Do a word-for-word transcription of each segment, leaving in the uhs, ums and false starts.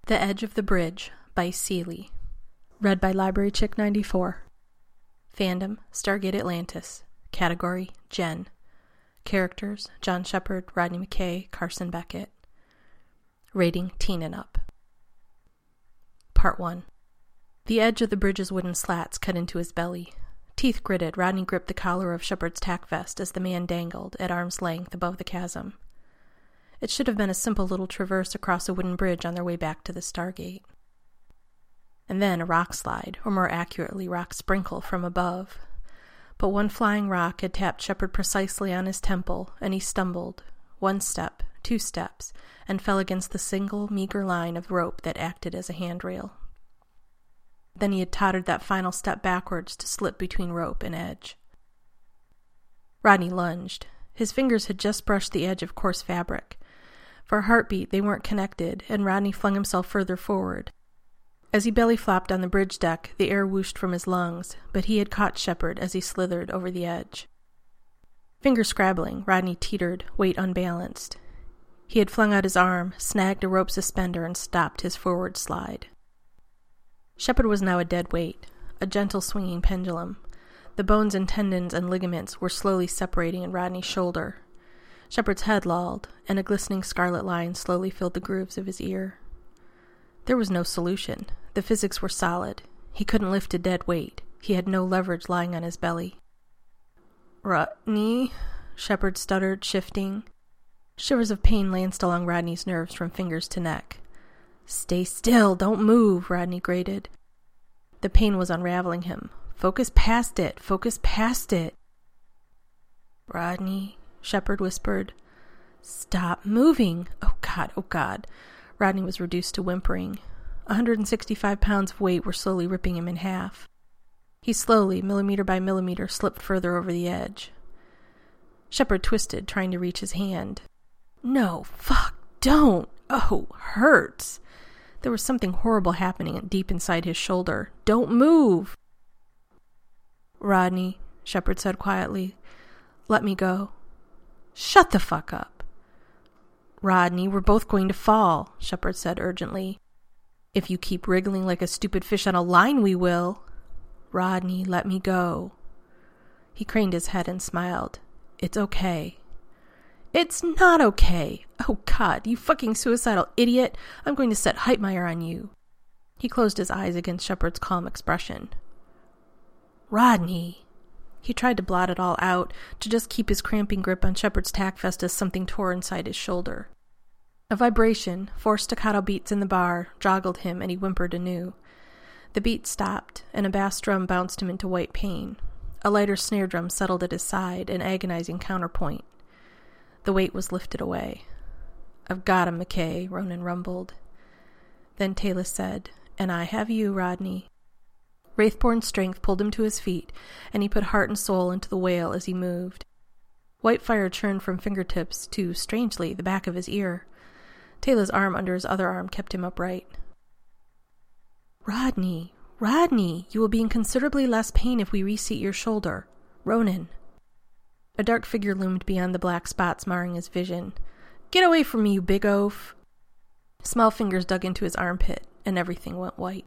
The Edge of the Bridge by Seeley. Read by Library Chick ninety-four. Fandom, Stargate Atlantis. Category, Gen. Characters, John Shepherd, Rodney McKay, Carson Beckett. Rating, Teen and Up. Part one. The edge of the bridge's wooden slats cut into his belly. Teeth gritted, Rodney gripped the collar of Shepherd's tack vest as the man dangled, at arm's length, above the chasm. It should have been a simple little traverse across a wooden bridge on their way back to the Stargate. And then a rock slide, or more accurately, rock sprinkle from above. But one flying rock had tapped Shepherd precisely on his temple, and he stumbled, one step, two steps, and fell against the single, meager line of rope that acted as a handrail. Then he had tottered that final step backwards to slip between rope and edge. Rodney lunged. His fingers had just brushed the edge of coarse fabric. For a heartbeat, they weren't connected, and Rodney flung himself further forward. As he belly flopped on the bridge deck, the air whooshed from his lungs, but he had caught Shepherd as he slithered over the edge. Finger scrabbling, Rodney teetered, weight unbalanced. He had flung out his arm, snagged a rope suspender, and stopped his forward slide. Shepherd was now a dead weight, a gentle swinging pendulum. The bones and tendons and ligaments were slowly separating in Rodney's shoulder. Shepherd's head lolled, and a glistening scarlet line slowly filled the grooves of his ear. There was no solution. The physics were solid. He couldn't lift a dead weight. He had no leverage lying on his belly. "Rodney," Shepherd stuttered, shifting. Shivers of pain lanced along Rodney's nerves from fingers to neck. "Stay still, don't move," Rodney grated. The pain was unraveling him. "Focus past it, focus past it." "Rodney," Shepherd whispered. "Stop moving. Oh God, oh God." Rodney was reduced to whimpering. one hundred sixty-five pounds of weight were slowly ripping him in half. He slowly, millimeter by millimeter, slipped further over the edge. Shepherd twisted, trying to reach his hand. "No, fuck, don't. Oh, hurts." There was something horrible happening deep inside his shoulder. "Don't move." "Rodney," Shepherd said quietly, "let me go." "Shut the fuck up." "Rodney, we're both going to fall," Shepherd said urgently. "If you keep wriggling like a stupid fish on a line, we will." "Rodney, let me go." He craned his head and smiled. "It's okay." "It's not okay. Oh God, you fucking suicidal idiot. I'm going to set Heitmeyer on you." He closed his eyes against Shepherd's calm expression. "Rodney." He tried to blot it all out, to just keep his cramping grip on Shepherd's tack vest as something tore inside his shoulder. A vibration, four staccato beats in the bar, joggled him, and he whimpered anew. The beat stopped, and a bass drum bounced him into white pain. A lighter snare drum settled at his side, an agonizing counterpoint. The weight was lifted away. "I've got him, McKay," Ronan rumbled. Then Taylor said, "And I have you, Rodney." Wraithborn strength pulled him to his feet, and he put heart and soul into the wail as he moved. White fire churned from fingertips to, strangely, the back of his ear. Taylor's arm under his other arm kept him upright. "Rodney, Rodney, you will be in considerably less pain if we reseat your shoulder. Ronan." A dark figure loomed beyond the black spots marring his vision. "Get away from me, you big oaf." Small fingers dug into his armpit, and everything went white.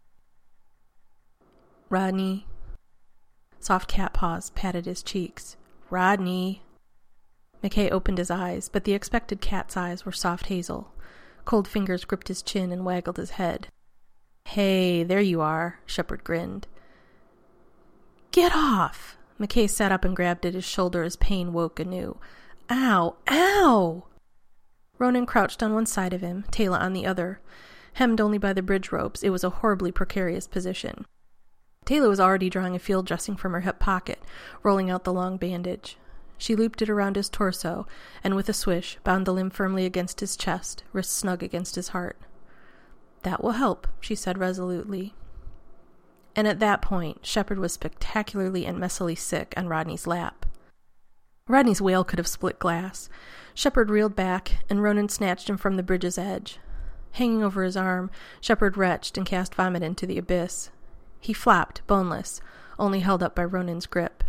"Rodney." Soft cat paws patted his cheeks. "Rodney." McKay opened his eyes, but the expected cat's eyes were soft hazel. Cold fingers gripped his chin and waggled his head. "Hey, there you are," Shepherd grinned. "Get off!" McKay sat up and grabbed at his shoulder as pain woke anew. "Ow! Ow!" Ronan crouched on one side of him, Taylor on the other. Hemmed only by the bridge ropes, it was a horribly precarious position. Taylor was already drawing a field dressing from her hip pocket, rolling out the long bandage. She looped it around his torso, and with a swish, bound the limb firmly against his chest, wrist snug against his heart. "That will help," she said resolutely. And at that point, Shepherd was spectacularly and messily sick on Rodney's lap. Rodney's wail could have split glass. Shepherd reeled back, and Ronan snatched him from the bridge's edge. Hanging over his arm, Shepherd retched and cast vomit into the abyss. He flopped, boneless, only held up by Ronan's grip.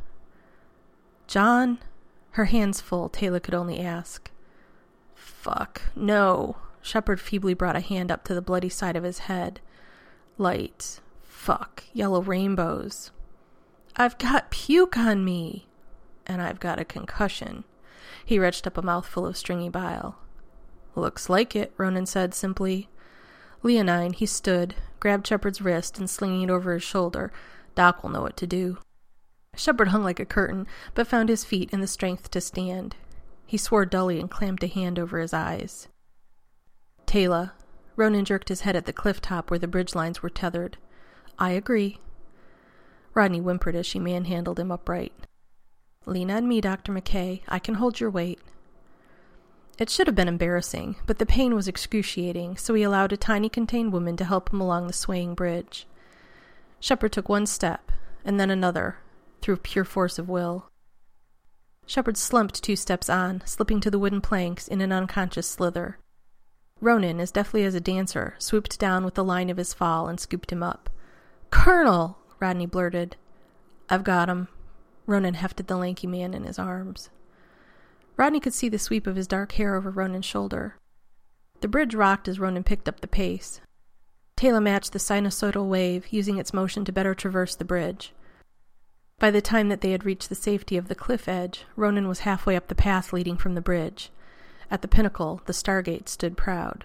"John?" Her hands full, Taylor could only ask. "Fuck, no." Shepard feebly brought a hand up to the bloody side of his head. Lights. Fuck. Yellow rainbows. I've got puke on me. And I've got a concussion. He retched up a mouthful of stringy bile. Looks like it, Ronan said simply. Leonine, he stood, grabbed Shepard's wrist and slinging it over his shoulder. Doc will know what to do. Shepard hung like a curtain, but found his feet and the strength to stand. He swore dully and clamped a hand over his eyes. Taylor. Ronan jerked his head at the cliff top where the bridge lines were tethered. I agree. Rodney whimpered as she manhandled him upright. Lean on me, Doctor McKay. I can hold your weight. It should have been embarrassing, but the pain was excruciating, so he allowed a tiny contained woman to help him along the swaying bridge. Shepard took one step, and then another, through pure force of will. Shepard slumped two steps on, slipping to the wooden planks in an unconscious slither. Ronan, as deftly as a dancer, swooped down with the line of his fall and scooped him up. Colonel! Rodney blurted. I've got him. Ronan hefted the lanky man in his arms. Rodney could see the sweep of his dark hair over Ronan's shoulder. The bridge rocked as Ronan picked up the pace. Taylor matched the sinusoidal wave, using its motion to better traverse the bridge. By the time that they had reached the safety of the cliff edge, Ronan was halfway up the path leading from the bridge. At the pinnacle, the Stargate stood proud.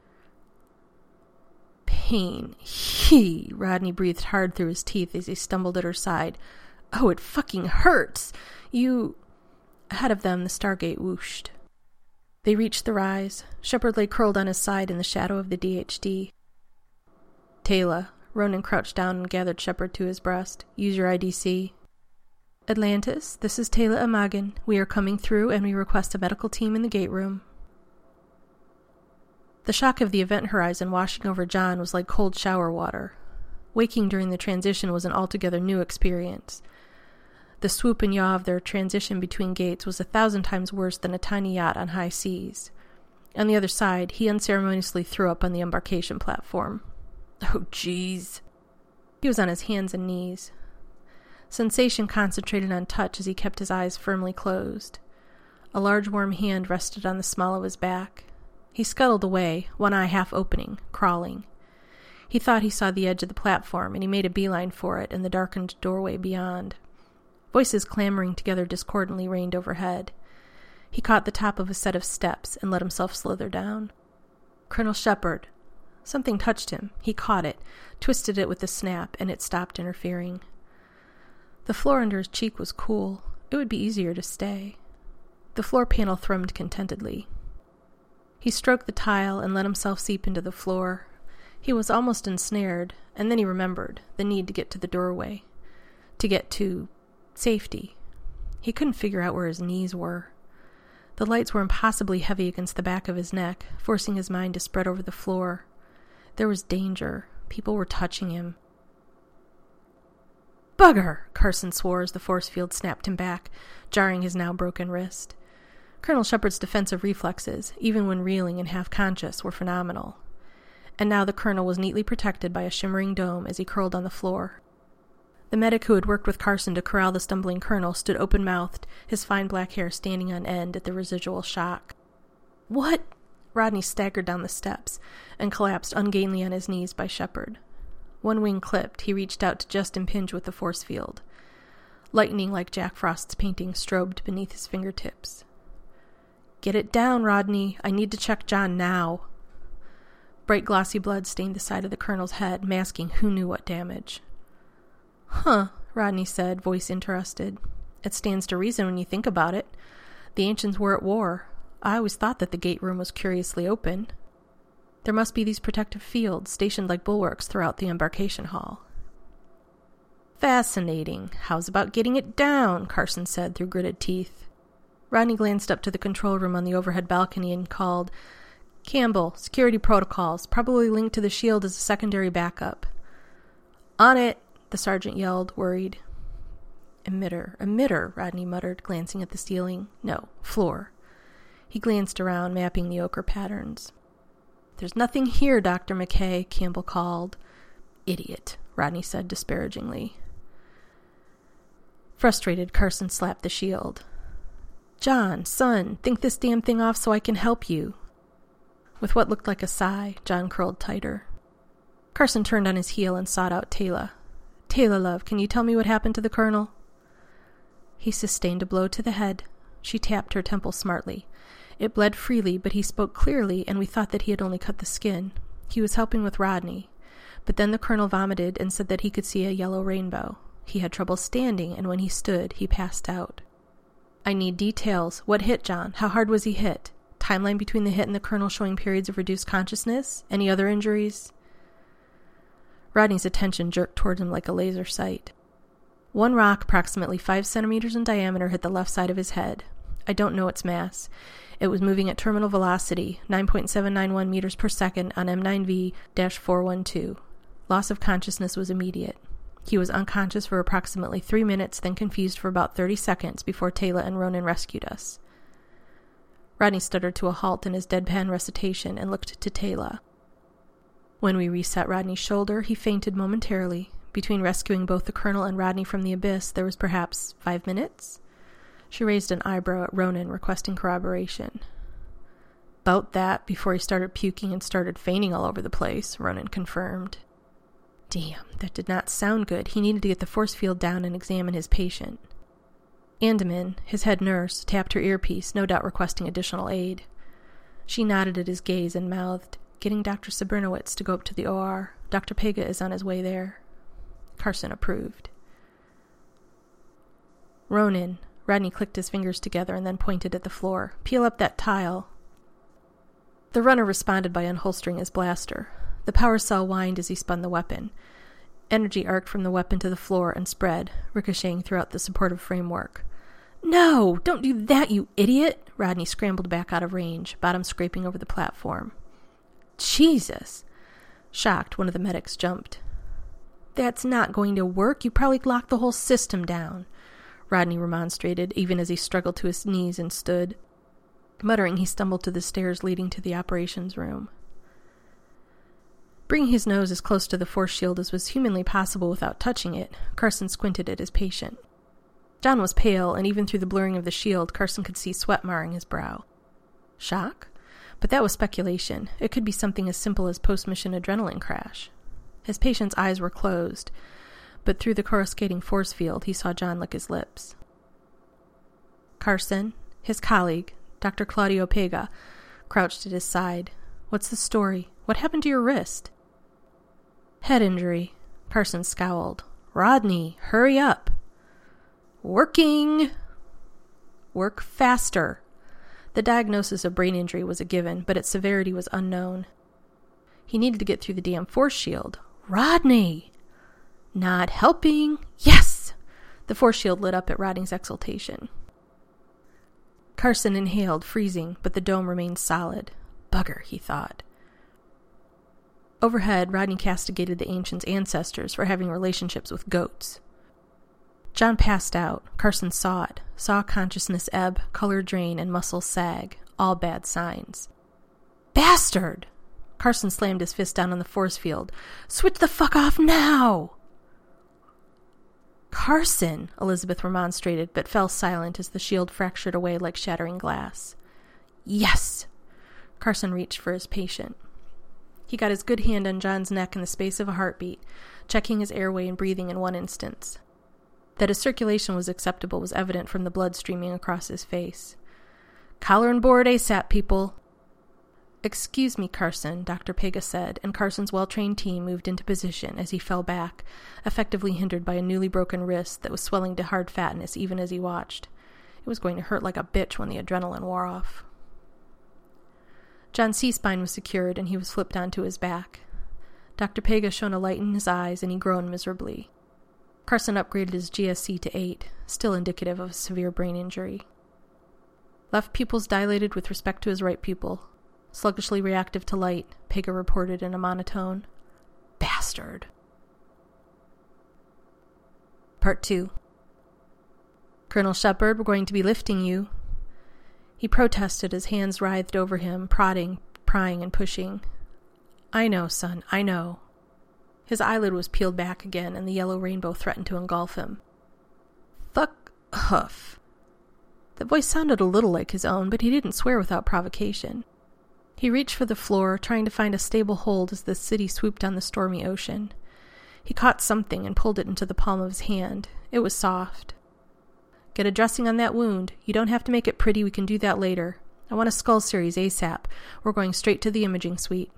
Pain. He. Rodney breathed hard through his teeth as he stumbled at her side. Oh, it fucking hurts! You... Ahead of them, the Stargate whooshed. They reached the rise. Shepard lay curled on his side in the shadow of the D H D. Taylor. Ronan crouched down and gathered Shepard to his breast. Use your I D C. Atlantis, this is Taylor Amagan. We are coming through and we request a medical team in the gate room. The shock of the event horizon washing over John was like cold shower water. Waking during the transition was an altogether new experience. The swoop and yaw of their transition between gates was a thousand times worse than a tiny yacht on high seas. On the other side, he unceremoniously threw up on the embarkation platform. Oh, jeez. He was on his hands and knees. Sensation concentrated on touch as he kept his eyes firmly closed. A large warm hand rested on the small of his back. He scuttled away, one eye half opening, crawling. He thought he saw the edge of the platform, and he made a beeline for it and the darkened doorway beyond. Voices clamoring together discordantly reigned overhead. He caught the top of a set of steps and let himself slither down. Colonel Shepard. Something touched him. He caught it, twisted it with a snap, and it stopped interfering. The floor under his cheek was cool. It would be easier to stay. The floor panel thrummed contentedly. He stroked the tile and let himself seep into the floor. He was almost ensnared, and then he remembered the need to get to the doorway. To get to safety. He couldn't figure out where his knees were. The lights were impossibly heavy against the back of his neck, forcing his mind to spread over the floor. There was danger. People were touching him. Bugger! Carson swore as the force field snapped him back, jarring his now broken wrist. Colonel Shepard's defensive reflexes, even when reeling and half-conscious, were phenomenal. And now the colonel was neatly protected by a shimmering dome as he curled on the floor. The medic who had worked with Carson to corral the stumbling colonel stood open-mouthed, his fine black hair standing on end at the residual shock. What? Rodney staggered down the steps and collapsed ungainly on his knees by Shepard. One wing clipped, he reached out to just impinge with the force field. Lightning like Jack Frost's painting strobed beneath his fingertips. Get it down, Rodney. I need to check John now. Bright glossy blood stained the side of the colonel's head, masking who knew what damage. Huh, Rodney said, voice interested. It stands to reason when you think about it. The ancients were at war. I always thought that the gate room was curiously open. There must be these protective fields stationed like bulwarks throughout the embarkation hall. Fascinating. How's about getting it down? Carson said through gritted teeth. Rodney glanced up to the control room on the overhead balcony and called, Campbell, security protocols, probably linked to the shield as a secondary backup. On it, the sergeant yelled, worried. Emitter, emitter, Rodney muttered, glancing at the ceiling. No, floor. He glanced around, mapping the ochre patterns. There's nothing here, Doctor McKay, Campbell called. Idiot, Rodney said disparagingly. Frustrated, Carson slapped the shield. John, son, think this damn thing off so I can help you. With what looked like a sigh, John curled tighter. Carson turned on his heel and sought out Taylor. "Taylor, love, can you tell me what happened to the Colonel?" He sustained a blow to the head. She tapped her temple smartly. It bled freely, but he spoke clearly, and we thought that he had only cut the skin. He was helping with Rodney. But then the Colonel vomited and said that he could see a yellow rainbow. He had trouble standing, and when he stood, he passed out. "I need details. What hit John? How hard was he hit? Timeline between the hit and the Colonel showing periods of reduced consciousness? Any other injuries?" Rodney's attention jerked toward him like a laser sight. One rock, approximately five centimeters in diameter, hit the left side of his head. I don't know its mass. It was moving at terminal velocity, nine point seven nine one meters per second on M nine V four one two. Loss of consciousness was immediate. He was unconscious for approximately three minutes, then confused for about thirty seconds before Taylor and Ronan rescued us. Rodney stuttered to a halt in his deadpan recitation and looked to Taylor. When we reset Rodney's shoulder, he fainted momentarily. Between rescuing both the Colonel and Rodney from the abyss, there was perhaps five minutes? She raised an eyebrow at Ronan, requesting corroboration. "'Bout that, before he started puking and started fainting all over the place," Ronan confirmed. Damn, that did not sound good. He needed to get the force field down and examine his patient. Andaman, his head nurse, tapped her earpiece, no doubt requesting additional aid. She nodded at his gaze and mouthed, "Getting Doctor Sabrinowitz to go up to the O R. Doctor Pega is on his way there." Carson approved. "Ronan," Rodney clicked his fingers together and then pointed at the floor. "Peel up that tile." The runner responded by unholstering his blaster. The power cell whined as he spun the weapon. Energy arced from the weapon to the floor and spread, ricocheting throughout the supportive framework. "No! Don't do that, you idiot!" Rodney scrambled back out of range, bottom scraping over the platform. "Jesus!" Shocked, one of the medics jumped. "That's not going to work. You probably locked the whole system down," Rodney remonstrated, even as he struggled to his knees and stood. Muttering, he stumbled to the stairs leading to the operations room. Bringing his nose as close to the force shield as was humanly possible without touching it, Carson squinted at his patient. John was pale, and even through the blurring of the shield, Carson could see sweat marring his brow. Shock? But that was speculation. It could be something as simple as post-mission adrenaline crash. His patient's eyes were closed, but through the coruscating force field, he saw John lick his lips. Carson, his colleague, Doctor Claudio Pega, crouched at his side. "What's the story? What happened to your wrist?" "Head injury." Carson scowled. "Rodney, hurry up." "Working!" "Work faster." The diagnosis of brain injury was a given, but its severity was unknown. He needed to get through the damn force shield. "Rodney!" "Not helping." "Yes!" The force shield lit up at Rodney's exultation. Carson inhaled, freezing, but the dome remained solid. Bugger, he thought. Overhead, Rodney castigated the ancients' ancestors for having relationships with goats. John passed out. Carson saw it, saw consciousness ebb, color drain, and muscles sag. All bad signs. "Bastard!" Carson slammed his fist down on the force field. "Switch the fuck off now!" "Carson!" Elizabeth remonstrated, but fell silent as the shield fractured away like shattering glass. "Yes!" Carson reached for his patient. He got his good hand on John's neck in the space of a heartbeat, checking his airway and breathing in one instance. That his circulation was acceptable was evident from the blood streaming across his face. "Collar and board ASAP, people!" "Excuse me, Carson," Doctor Pega said, and Carson's well-trained team moved into position as he fell back, effectively hindered by a newly broken wrist that was swelling to hard fatness even as he watched. It was going to hurt like a bitch when the adrenaline wore off. John's C-spine was secured, and he was flipped onto his back. Doctor Pega shone a light in his eyes, and he groaned miserably. Carson upgraded his G S C to eight, still indicative of a severe brain injury. Left pupils dilated with respect to his right pupil. Sluggishly reactive to light, Pega reported in a monotone. "Bastard." Part two. "Colonel Shepard, we're going to be lifting you." He protested as hands writhed over him, prodding, prying, and pushing. "I know, son, I know." His eyelid was peeled back again, and the yellow rainbow threatened to engulf him. "Fuck huff." The voice sounded a little like his own, but he didn't swear without provocation. He reached for the floor, trying to find a stable hold as the city swooped down the stormy ocean. He caught something and pulled it into the palm of his hand. It was soft. Get a dressing on that wound. You don't have to make it pretty, we can do that later. I want a skull series ASAP. We're going straight to the imaging suite.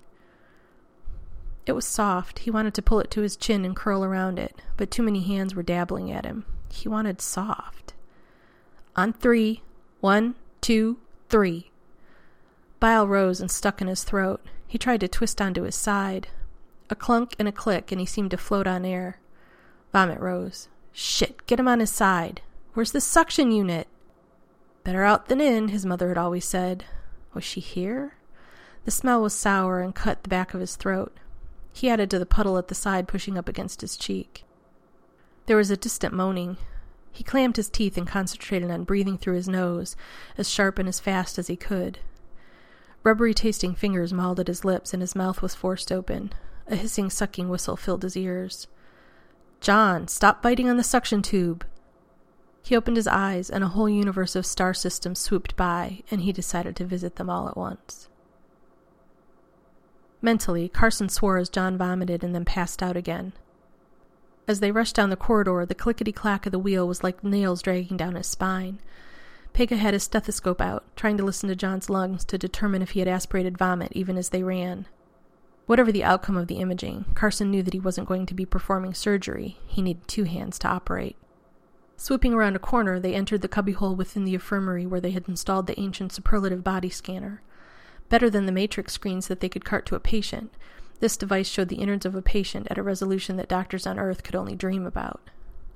It was soft. He wanted to pull it to his chin and curl around it, but too many hands were dabbling at him. He wanted soft. On three. One, two, three. Bile rose and stuck in his throat. He tried to twist onto his side. A clunk and a click, and he seemed to float on air. Vomit rose. Shit, get him on his side. Where's the suction unit? Better out than in, his mother had always said. Was she here? The smell was sour and cut the back of his throat. He added to the puddle at the side, pushing up against his cheek. There was a distant moaning. He clamped his teeth and concentrated on breathing through his nose, as sharp and as fast as he could. Rubbery-tasting fingers mauled at his lips, and his mouth was forced open. A hissing, sucking whistle filled his ears. John, stop biting on the suction tube! He opened his eyes, and a whole universe of star systems swooped by, and he decided to visit them all at once. Mentally, Carson swore as John vomited and then passed out again. As they rushed down the corridor, the clickety-clack of the wheel was like nails dragging down his spine. Pega had his stethoscope out, trying to listen to John's lungs to determine if he had aspirated vomit even as they ran. Whatever the outcome of the imaging, Carson knew that he wasn't going to be performing surgery. He needed two hands to operate. Swooping around a corner, they entered the cubbyhole within the infirmary where they had installed the ancient superlative body scanner. Better than the matrix screens that they could cart to a patient, this device showed the innards of a patient at a resolution that doctors on Earth could only dream about.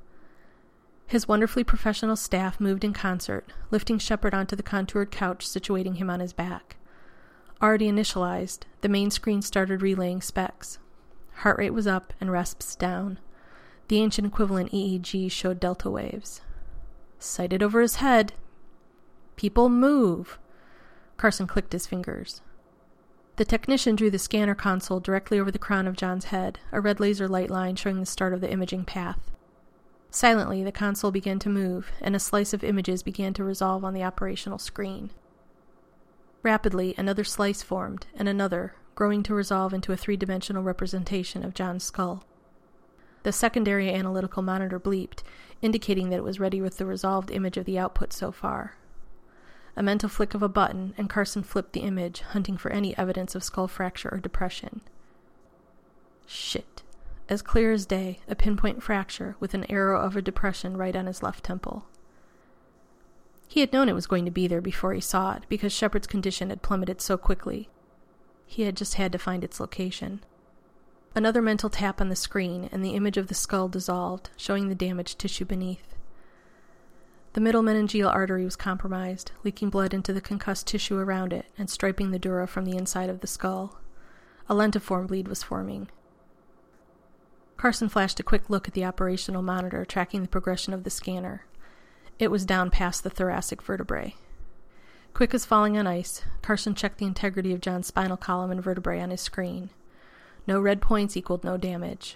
His wonderfully professional staff moved in concert, lifting Shepard onto the contoured couch, situating him on his back. Already initialized, the main screen started relaying specs. Heart rate was up and resps down. The ancient equivalent E E G showed delta waves. Sighted over his head. People move! Carson clicked his fingers. The technician drew the scanner console directly over the crown of John's head, a red laser light line showing the start of the imaging path. Silently, the console began to move, and a slice of images began to resolve on the operational screen. Rapidly, another slice formed, and another, growing to resolve into a three-dimensional representation of John's skull. The secondary analytical monitor bleeped, indicating that it was ready with the resolved image of the output so far. A mental flick of a button, and Carson flipped the image, hunting for any evidence of skull fracture or depression. Shit. As clear as day, a pinpoint fracture with an arrow of a depression right on his left temple. He had known it was going to be there before he saw it, because Shepard's condition had plummeted so quickly. He had just had to find its location. Another mental tap on the screen, and the image of the skull dissolved, showing the damaged tissue beneath. The middle meningeal artery was compromised, leaking blood into the concussed tissue around it and striping the dura from the inside of the skull. A lentiform bleed was forming. Carson flashed a quick look at the operational monitor, tracking the progression of the scanner. It was down past the thoracic vertebrae. Quick as falling on ice, Carson checked the integrity of John's spinal column and vertebrae on his screen. No red points equaled no damage.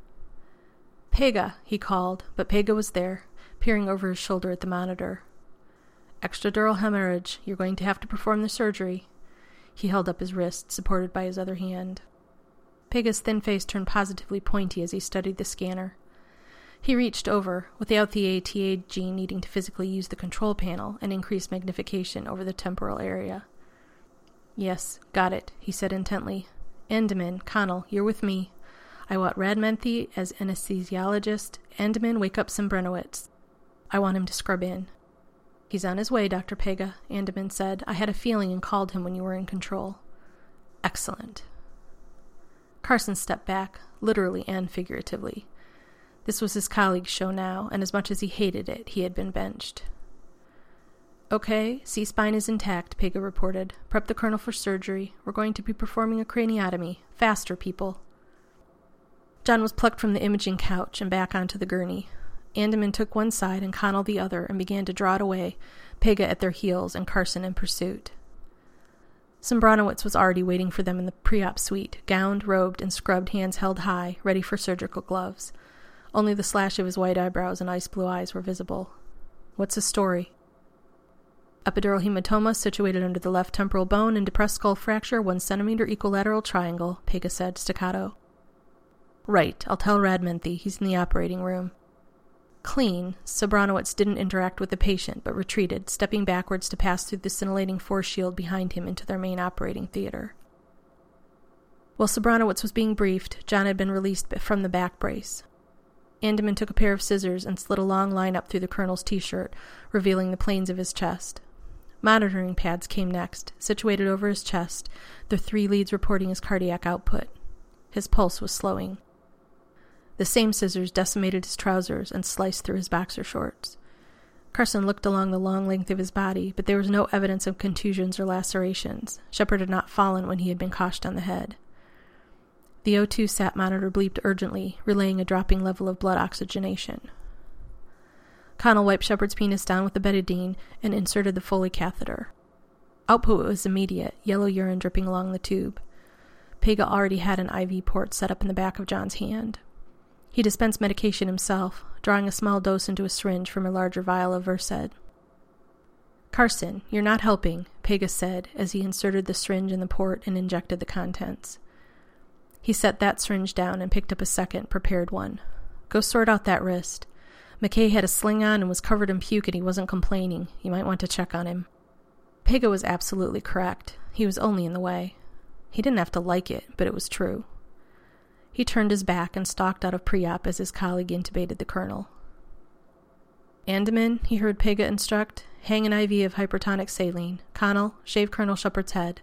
Pega, he called, but Pega was there, peering over his shoulder at the monitor. Extradural hemorrhage. You're going to have to perform the surgery. He held up his wrist, supported by his other hand. Pega's thin face turned positively pointy as he studied the scanner. He reached over, without the A T A gene needing to physically use the control panel, and increased magnification over the temporal area. Yes, got it, he said intently. Andaman, Connell, you're with me. I want Radmenthe as anesthesiologist. Andaman, wake up Sembrenowitz. I want him to scrub in. He's on his way, Doctor Pega, Andaman said. I had a feeling and called him when you were in control. Excellent. Carson stepped back, literally and figuratively. This was his colleague's show now, and as much as he hated it, he had been benched. Okay, C-spine is intact, Pega reported. Prep the colonel for surgery. We're going to be performing a craniotomy. Faster, people. John was plucked from the imaging couch and back onto the gurney. Andaman took one side and Connell the other and began to draw it away, Pega at their heels and Carson in pursuit. Sembranowitz was already waiting for them in the pre-op suite, gowned, robed, and scrubbed, hands held high, ready for surgical gloves. Only the slash of his white eyebrows and ice-blue eyes were visible. What's the story? Epidural hematoma situated under the left temporal bone and depressed skull fracture, one centimeter equilateral triangle, Pega said, staccato. Right, I'll tell Radmenthy. He's in the operating room. Clean, Sobranowitz didn't interact with the patient, but retreated, stepping backwards to pass through the scintillating force shield behind him into their main operating theater. While Sobranowitz was being briefed, John had been released from the back brace. Andaman took a pair of scissors and slit a long line up through the colonel's t-shirt, revealing the planes of his chest. Monitoring pads came next, situated over his chest, the three leads reporting his cardiac output. His pulse was slowing. The same scissors decimated his trousers and sliced through his boxer shorts. Carson looked along the long length of his body, but there was no evidence of contusions or lacerations. Shepard had not fallen when he had been coshed on the head. The O two sat monitor bleeped urgently, relaying a dropping level of blood oxygenation. Connell wiped Shepard's penis down with the betadine and inserted the Foley catheter. Output was immediate, yellow urine dripping along the tube. Pega already had an I V port set up in the back of John's hand. He dispensed medication himself, drawing a small dose into a syringe from a larger vial of Versed. "Carson, you're not helping," Pega said as he inserted the syringe in the port and injected the contents. He set that syringe down and picked up a second, prepared one. "Go sort out that wrist. McKay had a sling on and was covered in puke and he wasn't complaining. You might want to check on him." Pega was absolutely correct. He was only in the way. He didn't have to like it, but it was true. He turned his back and stalked out of pre-op as his colleague intubated the colonel. "Andaman," he heard Pega instruct, "hang an I V of hypertonic saline. Connell, shave Colonel Shepard's head."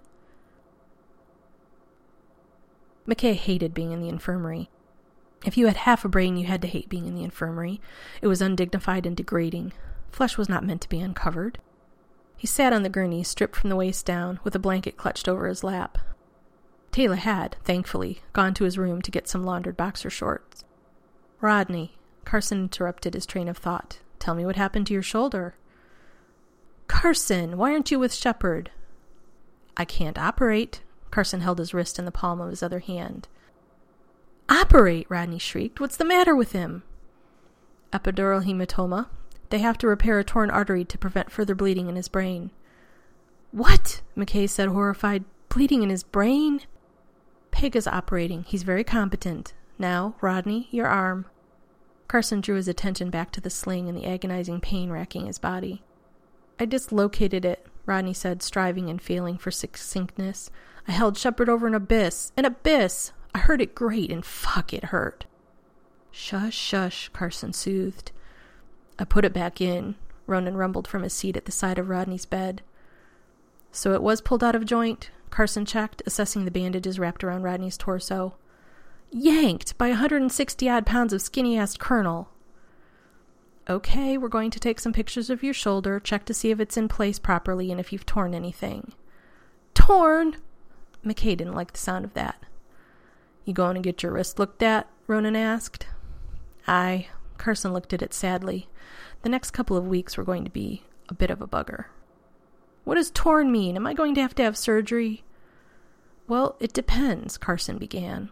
McKay hated being in the infirmary. If you had half a brain, you had to hate being in the infirmary. It was undignified and degrading. Flesh was not meant to be uncovered. He sat on the gurney, stripped from the waist down, with a blanket clutched over his lap. Taylor had, thankfully, gone to his room to get some laundered boxer shorts. "Rodney," Carson interrupted his train of thought. "Tell me what happened to your shoulder." "Carson, why aren't you with Shepard?" "I can't operate." Carson held his wrist in the palm of his other hand. "Operate!" Rodney shrieked. "What's the matter with him?" "Epidural hematoma. They have to repair a torn artery to prevent further bleeding in his brain." "What?" McKay said, horrified. "Bleeding in his brain?" "Pega's operating. He's very competent. Now, Rodney, your arm." Carson drew his attention back to the sling and the agonizing pain racking his body. "I dislocated it," Rodney said, striving and failing for succinctness. "I held Shepard over an abyss. An abyss! I heard it grate, and fuck, it hurt." "Shush, shush," Carson soothed. "I put it back in," Ronan rumbled from his seat at the side of Rodney's bed. "So it was pulled out of joint?" Carson checked, assessing the bandages wrapped around Rodney's torso. "Yanked by a hundred and sixty-odd pounds of skinny-assed colonel." "Okay, we're going to take some pictures of your shoulder, check to see if it's in place properly and if you've torn anything." "Torn?" McKay didn't like the sound of that. "You going to get your wrist looked at?" Ronan asked. "Aye." Carson looked at it sadly. "The next couple of weeks were going to be a bit of a bugger." "What does torn mean? Am I going to have to have surgery?" "Well, it depends," Carson began.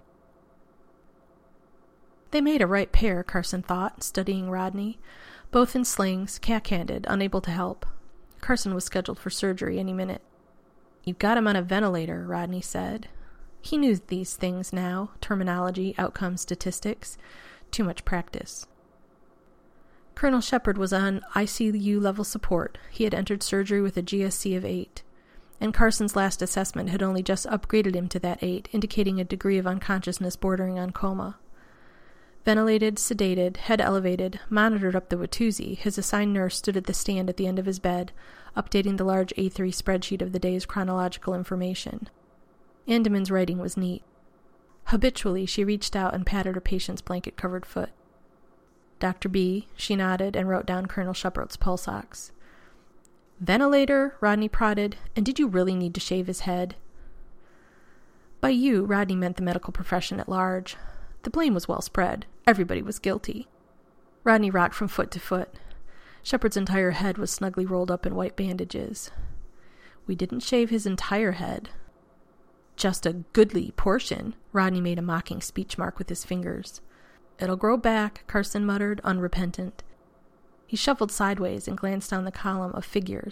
They made a right pair, Carson thought, studying Rodney. Both in slings, cack-handed, unable to help. Carson was scheduled for surgery any minute. "You've got him on a ventilator," Rodney said. He knew these things now, terminology, outcome statistics. Too much practice. Colonel Shepard was on I C U-level support. He had entered surgery with a G S C of eight, and Carson's last assessment had only just upgraded him to that eight, indicating a degree of unconsciousness bordering on coma. Ventilated, sedated, head elevated, monitored up the Watusi, his assigned nurse stood at the stand at the end of his bed, updating the large A three spreadsheet of the day's chronological information. Andaman's writing was neat. Habitually, she reached out and patted her patient's blanket-covered foot. "Doctor B," she nodded and wrote down Colonel Shepard's pulse ox. "Ventilator?" Rodney prodded. "And did you really need to shave his head?" By you, Rodney meant the medical profession at large. The blame was well spread. Everybody was guilty. Rodney rocked from foot to foot. Shepard's entire head was snugly rolled up in white bandages. "We didn't shave his entire head." "Just a goodly portion." Rodney made a mocking speech mark with his fingers. "It'll grow back," Carson muttered, unrepentant. He shuffled sideways and glanced down the column of figures.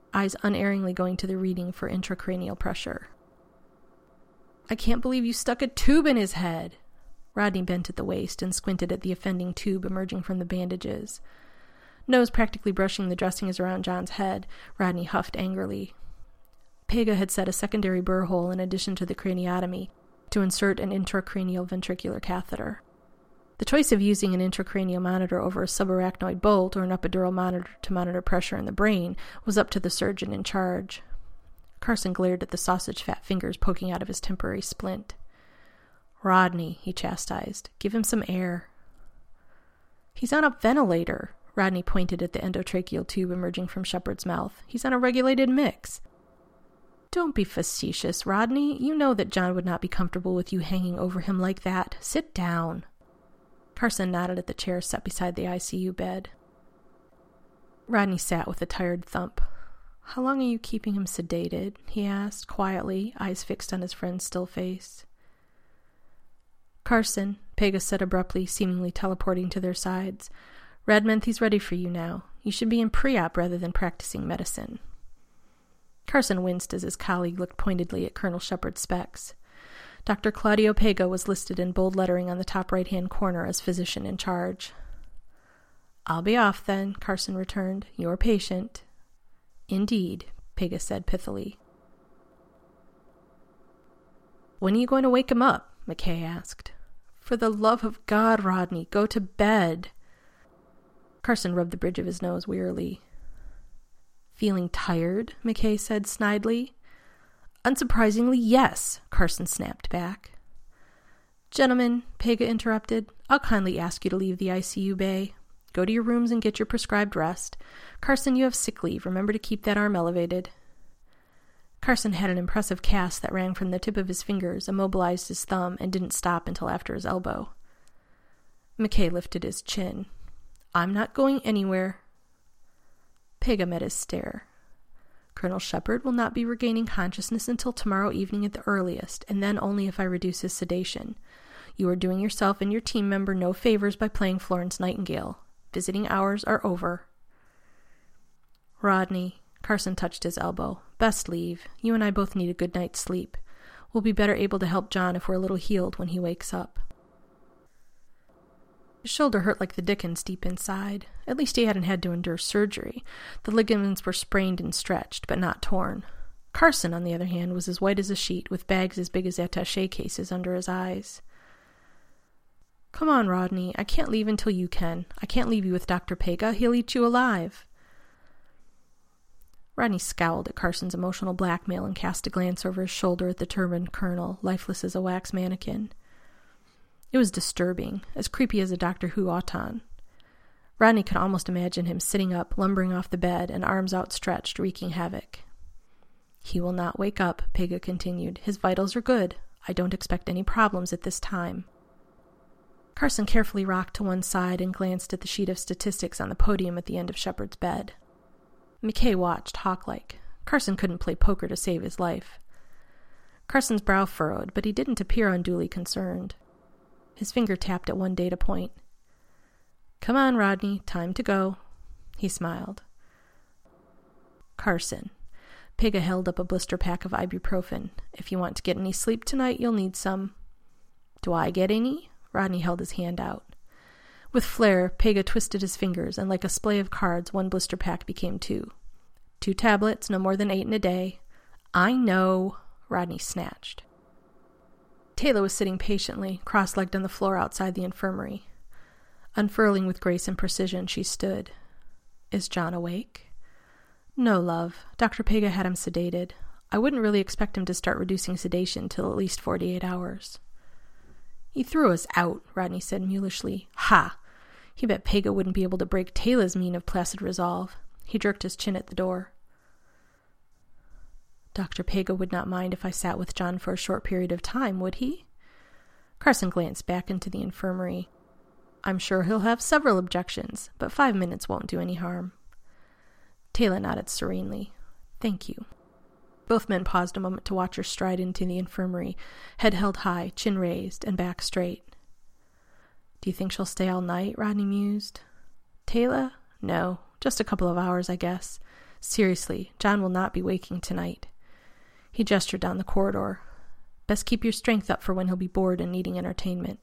eyes unerringly going to the reading for intracranial pressure. I can't believe you stuck a tube in his head. Rodney bent at the waist and squinted at the offending tube emerging from the bandages. Nose practically brushing the dressings around John's head, Rodney huffed angrily. Pega had set a secondary burr hole in addition to the craniotomy to insert an intracranial ventricular catheter. The choice of using an intracranial monitor over a subarachnoid bolt or an epidural monitor to monitor pressure in the brain was up to the surgeon in charge. Carson glared at the sausage-fat fingers poking out of his temporary splint. Rodney, he chastised, give him some air. He's on a ventilator. Rodney pointed at the endotracheal tube emerging from Shepard's mouth. He's on a regulated mix. Don't be facetious, Rodney. You know that John would not be comfortable with you hanging over him like that. Sit down. Carson nodded at the chair set beside the I C U bed. Rodney sat with a tired thump. How long are you keeping him sedated? He asked, quietly, eyes fixed on his friend's still face. Carson, Pega said abruptly, seemingly teleporting to their sides. Radmenthy's ready for you now. You should be in pre-op rather than practicing medicine. Carson winced as his colleague looked pointedly at Colonel Shepard's specs. Doctor Claudio Pega was listed in bold lettering on the top right-hand corner as physician in charge. I'll be off then, Carson returned. Your patient. Indeed, Pega said pithily. When are you going to wake him up? McKay asked. For the love of God, Rodney, go to bed. Carson rubbed the bridge of his nose wearily. Feeling tired? McKay said snidely. Unsurprisingly, yes, Carson snapped back. Gentlemen, Pega interrupted, I'll kindly ask you to leave the I C U bay. Go to your rooms and get your prescribed rest. Carson, you have sick leave. Remember to keep that arm elevated. Carson had an impressive cast that ran from the tip of his fingers, immobilized his thumb, and didn't stop until after his elbow. McKay lifted his chin. I'm not going anywhere. Pega met his stare. Colonel Shepard will not be regaining consciousness until tomorrow evening at the earliest, and then only if I reduce his sedation. You are doing yourself and your team member no favors by playing Florence Nightingale. Visiting hours are over. Rodney, Carson touched his elbow. Best leave. You and I both need a good night's sleep. We'll be better able to help John if we're a little healed when he wakes up. His shoulder hurt like the dickens deep inside. At least he hadn't had to endure surgery. The ligaments were sprained and stretched, but not torn. Carson, on the other hand, was as white as a sheet, with bags as big as attaché cases under his eyes. Come on, Rodney. I can't leave until you can. I can't leave you with Doctor Pega. He'll eat you alive. Rodney scowled at Carson's emotional blackmail and cast a glance over his shoulder at the turbaned colonel, lifeless as a wax mannequin. It was disturbing, as creepy as a Doctor Who auton. Rodney could almost imagine him sitting up, lumbering off the bed, and arms outstretched, wreaking havoc. He will not wake up, Pega continued. His vitals are good. I don't expect any problems at this time. Carson carefully rocked to one side and glanced at the sheet of statistics on the podium at the end of Shepard's bed. McKay watched, hawk-like. Carson couldn't play poker to save his life. Carson's brow furrowed, but he didn't appear unduly concerned. His finger tapped at one data point. Come on, Rodney, time to go. He smiled. Carson. Pega held up a blister pack of ibuprofen. If you want to get any sleep tonight, you'll need some. Do I get any? Rodney held his hand out. With flair, Pega twisted his fingers, and like a splay of cards, one blister pack became two. Two tablets, no more than eight in a day. I know, Rodney snatched. Taylor was sitting patiently, cross-legged on the floor outside the infirmary. Unfurling with grace and precision, she stood. Is John awake? No, love. Doctor Pega had him sedated. I wouldn't really expect him to start reducing sedation till at least forty-eight hours. He threw us out, Rodney said mulishly. Ha! He bet Pega wouldn't be able to break Taylor's mien of placid resolve. He jerked his chin at the door. Doctor Pega would not mind if I sat with John for a short period of time, would he? Carson glanced back into the infirmary. I'm sure he'll have several objections, but five minutes won't do any harm. Taylor nodded serenely. Thank you. Both men paused a moment to watch her stride into the infirmary, head held high, chin raised, and back straight. Do you think she'll stay all night? Rodney mused. Taylor? No, just a couple of hours, I guess. Seriously, John will not be waking tonight. He gestured down the corridor. Best keep your strength up for when he'll be bored and needing entertainment.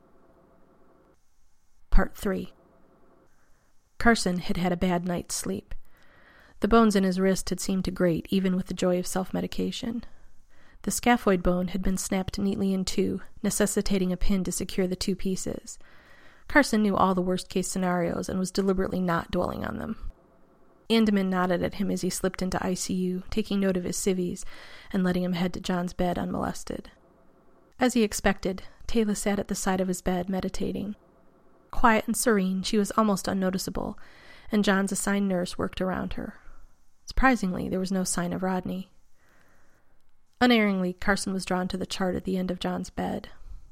Part three. Carson had had a bad night's sleep. The bones in his wrist had seemed to grate, even with the joy of self-medication. The scaphoid bone had been snapped neatly in two, necessitating a pin to secure the two pieces. Carson knew all the worst-case scenarios and was deliberately not dwelling on them. Andaman nodded at him as he slipped into I C U, taking note of his civvies and letting him head to John's bed unmolested. As he expected, Taylor sat at the side of his bed, meditating. Quiet and serene, she was almost unnoticeable, and John's assigned nurse worked around her. Surprisingly, there was no sign of Rodney. Unerringly, Carson was drawn to the chart at the end of John's bed.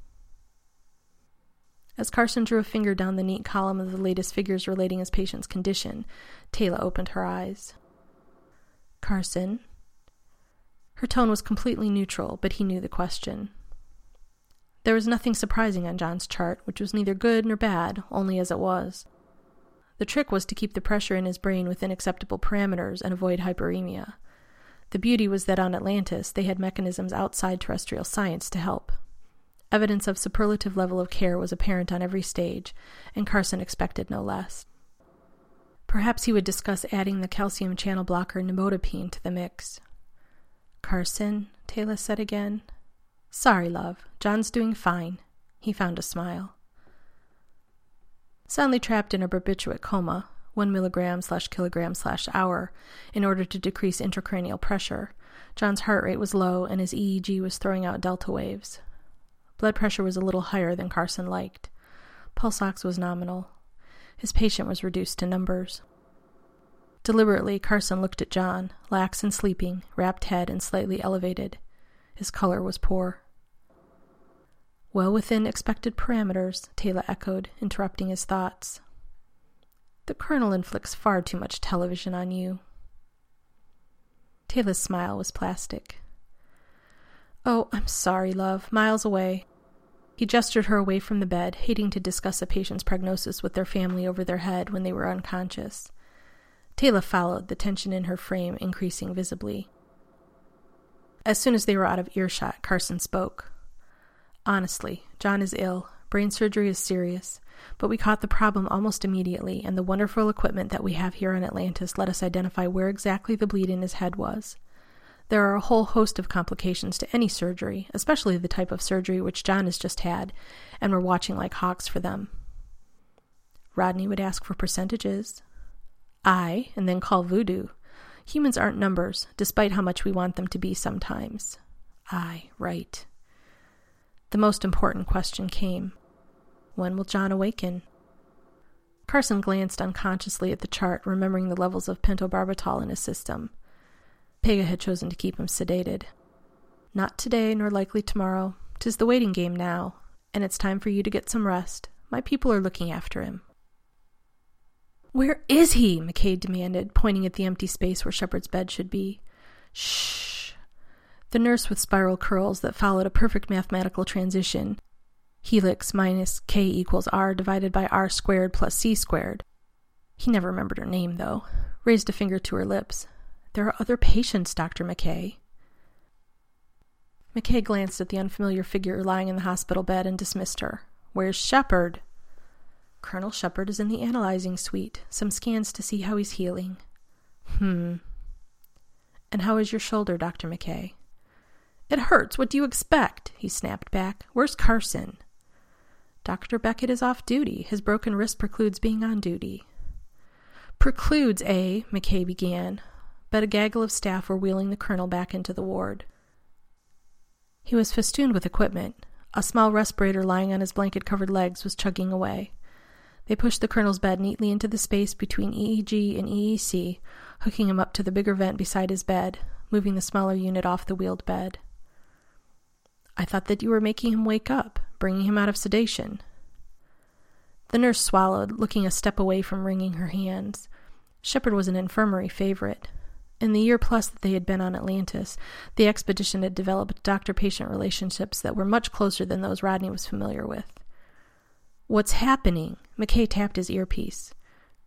As Carson drew a finger down the neat column of the latest figures relating his patient's condition, Taylor opened her eyes. Carson? Her tone was completely neutral, but he knew the question. There was nothing surprising on John's chart, which was neither good nor bad, only as it was. The trick was to keep the pressure in his brain within acceptable parameters and avoid hyperemia. The beauty was that on Atlantis, they had mechanisms outside terrestrial science to help. Evidence of superlative level of care was apparent on every stage, and Carson expected no less. Perhaps he would discuss adding the calcium channel blocker nimodipine to the mix. Carson, Taylor said again. Sorry, love. John's doing fine. He found a smile. Soundly trapped in a barbiturate coma, one milligram slash kilogram slash hour, in order to decrease intracranial pressure, John's heart rate was low and his E E G was throwing out delta waves. Blood pressure was a little higher than Carson liked. Pulse ox was nominal. His patient was reduced to numbers. Deliberately, Carson looked at John, lax and sleeping, wrapped head and slightly elevated. His color was poor. Well within expected parameters, Taylor echoed, interrupting his thoughts. The Colonel inflicts far too much television on you. Taylor's smile was plastic. Oh, I'm sorry, love. Miles away. He gestured her away from the bed, hating to discuss a patient's prognosis with their family over their head when they were unconscious. Taylor followed, the tension in her frame increasing visibly. As soon as they were out of earshot, Carson spoke. Honestly, John is ill. Brain surgery is serious. But we caught the problem almost immediately, and the wonderful equipment that we have here on Atlantis let us identify where exactly the bleed in his head was. There are a whole host of complications to any surgery, especially the type of surgery which John has just had, and we're watching like hawks for them. Rodney would ask for percentages. Aye, and then call voodoo. Humans aren't numbers, despite how much we want them to be sometimes. Aye, right. The most important question came. When will John awaken? Carson glanced unconsciously at the chart, remembering the levels of pentobarbital in his system. Pega had chosen to keep him sedated. Not today, nor likely tomorrow. 'Tis the waiting game now, and it's time for you to get some rest. My people are looking after him. Where is he? McKay demanded, pointing at the empty space where Shepard's bed should be. Shh. The nurse with spiral curls that followed a perfect mathematical transition, helix minus k equals r divided by r squared plus c squared. He never remembered her name, though. Raised a finger to her lips. There are other patients, Doctor McKay. McKay glanced at the unfamiliar figure lying in the hospital bed and dismissed her. Where's Shepard? Colonel Shepard is in the analyzing suite. Some scans to see how he's healing. Hmm. And how is your shoulder, Doctor McKay? It hurts. What do you expect? He snapped back. Where's Carson? Doctor Beckett is off duty. His broken wrist precludes being on duty. Precludes, eh? McKay began, but a gaggle of staff were wheeling the colonel back into the ward. He was festooned with equipment. A small respirator lying on his blanket-covered legs was chugging away. They pushed the colonel's bed neatly into the space between E E G and E E C, hooking him up to the bigger vent beside his bed, moving the smaller unit off the wheeled bed. I thought that you were making him wake up, bringing him out of sedation. The nurse swallowed, looking a step away from wringing her hands. Shepard was an infirmary favorite. In the year plus that they had been on Atlantis, the expedition had developed doctor-patient relationships that were much closer than those Rodney was familiar with. What's happening? McKay tapped his earpiece.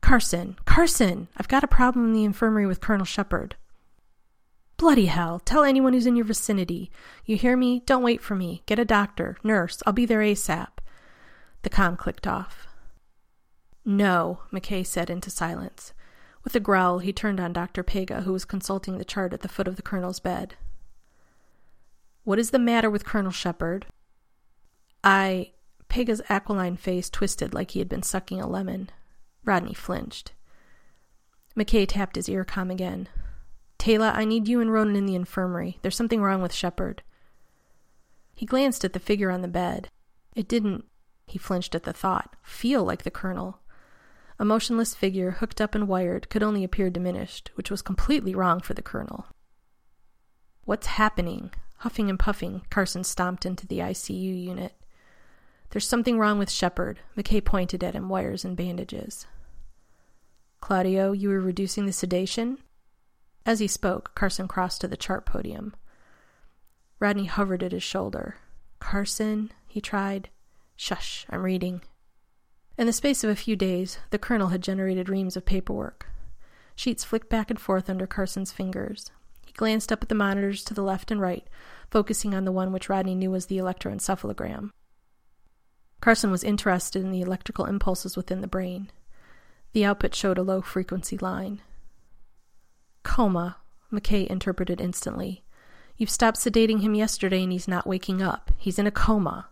Carson! Carson! I've got a problem in the infirmary with Colonel Shepard. Bloody hell! Tell anyone who's in your vicinity. You hear me? Don't wait for me. Get a doctor, nurse. I'll be there ASAP. The comm clicked off. No, McKay said into silence. With a growl, he turned on Doctor Pega, who was consulting the chart at the foot of the colonel's bed. What is the matter with Colonel Shepard? I... Pega's aquiline face twisted like he had been sucking a lemon. Rodney flinched. McKay tapped his earcom again. Taylor, I need you and Ronan in the infirmary. There's something wrong with Shepard. He glanced at the figure on the bed. It didn't, he flinched at the thought, feel like the colonel. A motionless figure, hooked up and wired, could only appear diminished, which was completely wrong for the colonel. What's happening? Huffing and puffing, Carson stomped into the I C U unit. There's something wrong with Shepard. McKay pointed at him, wires and bandages. Claudio, you were reducing the sedation? As he spoke, Carson crossed to the chart podium. Rodney hovered at his shoulder. Carson, he tried. Shush, I'm reading. In the space of a few days, the colonel had generated reams of paperwork. Sheets flicked back and forth under Carson's fingers. He glanced up at the monitors to the left and right, focusing on the one which Rodney knew was the electroencephalogram. Carson was interested in the electrical impulses within the brain. The output showed a low-frequency line. Coma, McKay interpreted instantly. You've stopped sedating him yesterday and he's not waking up. He's in a coma.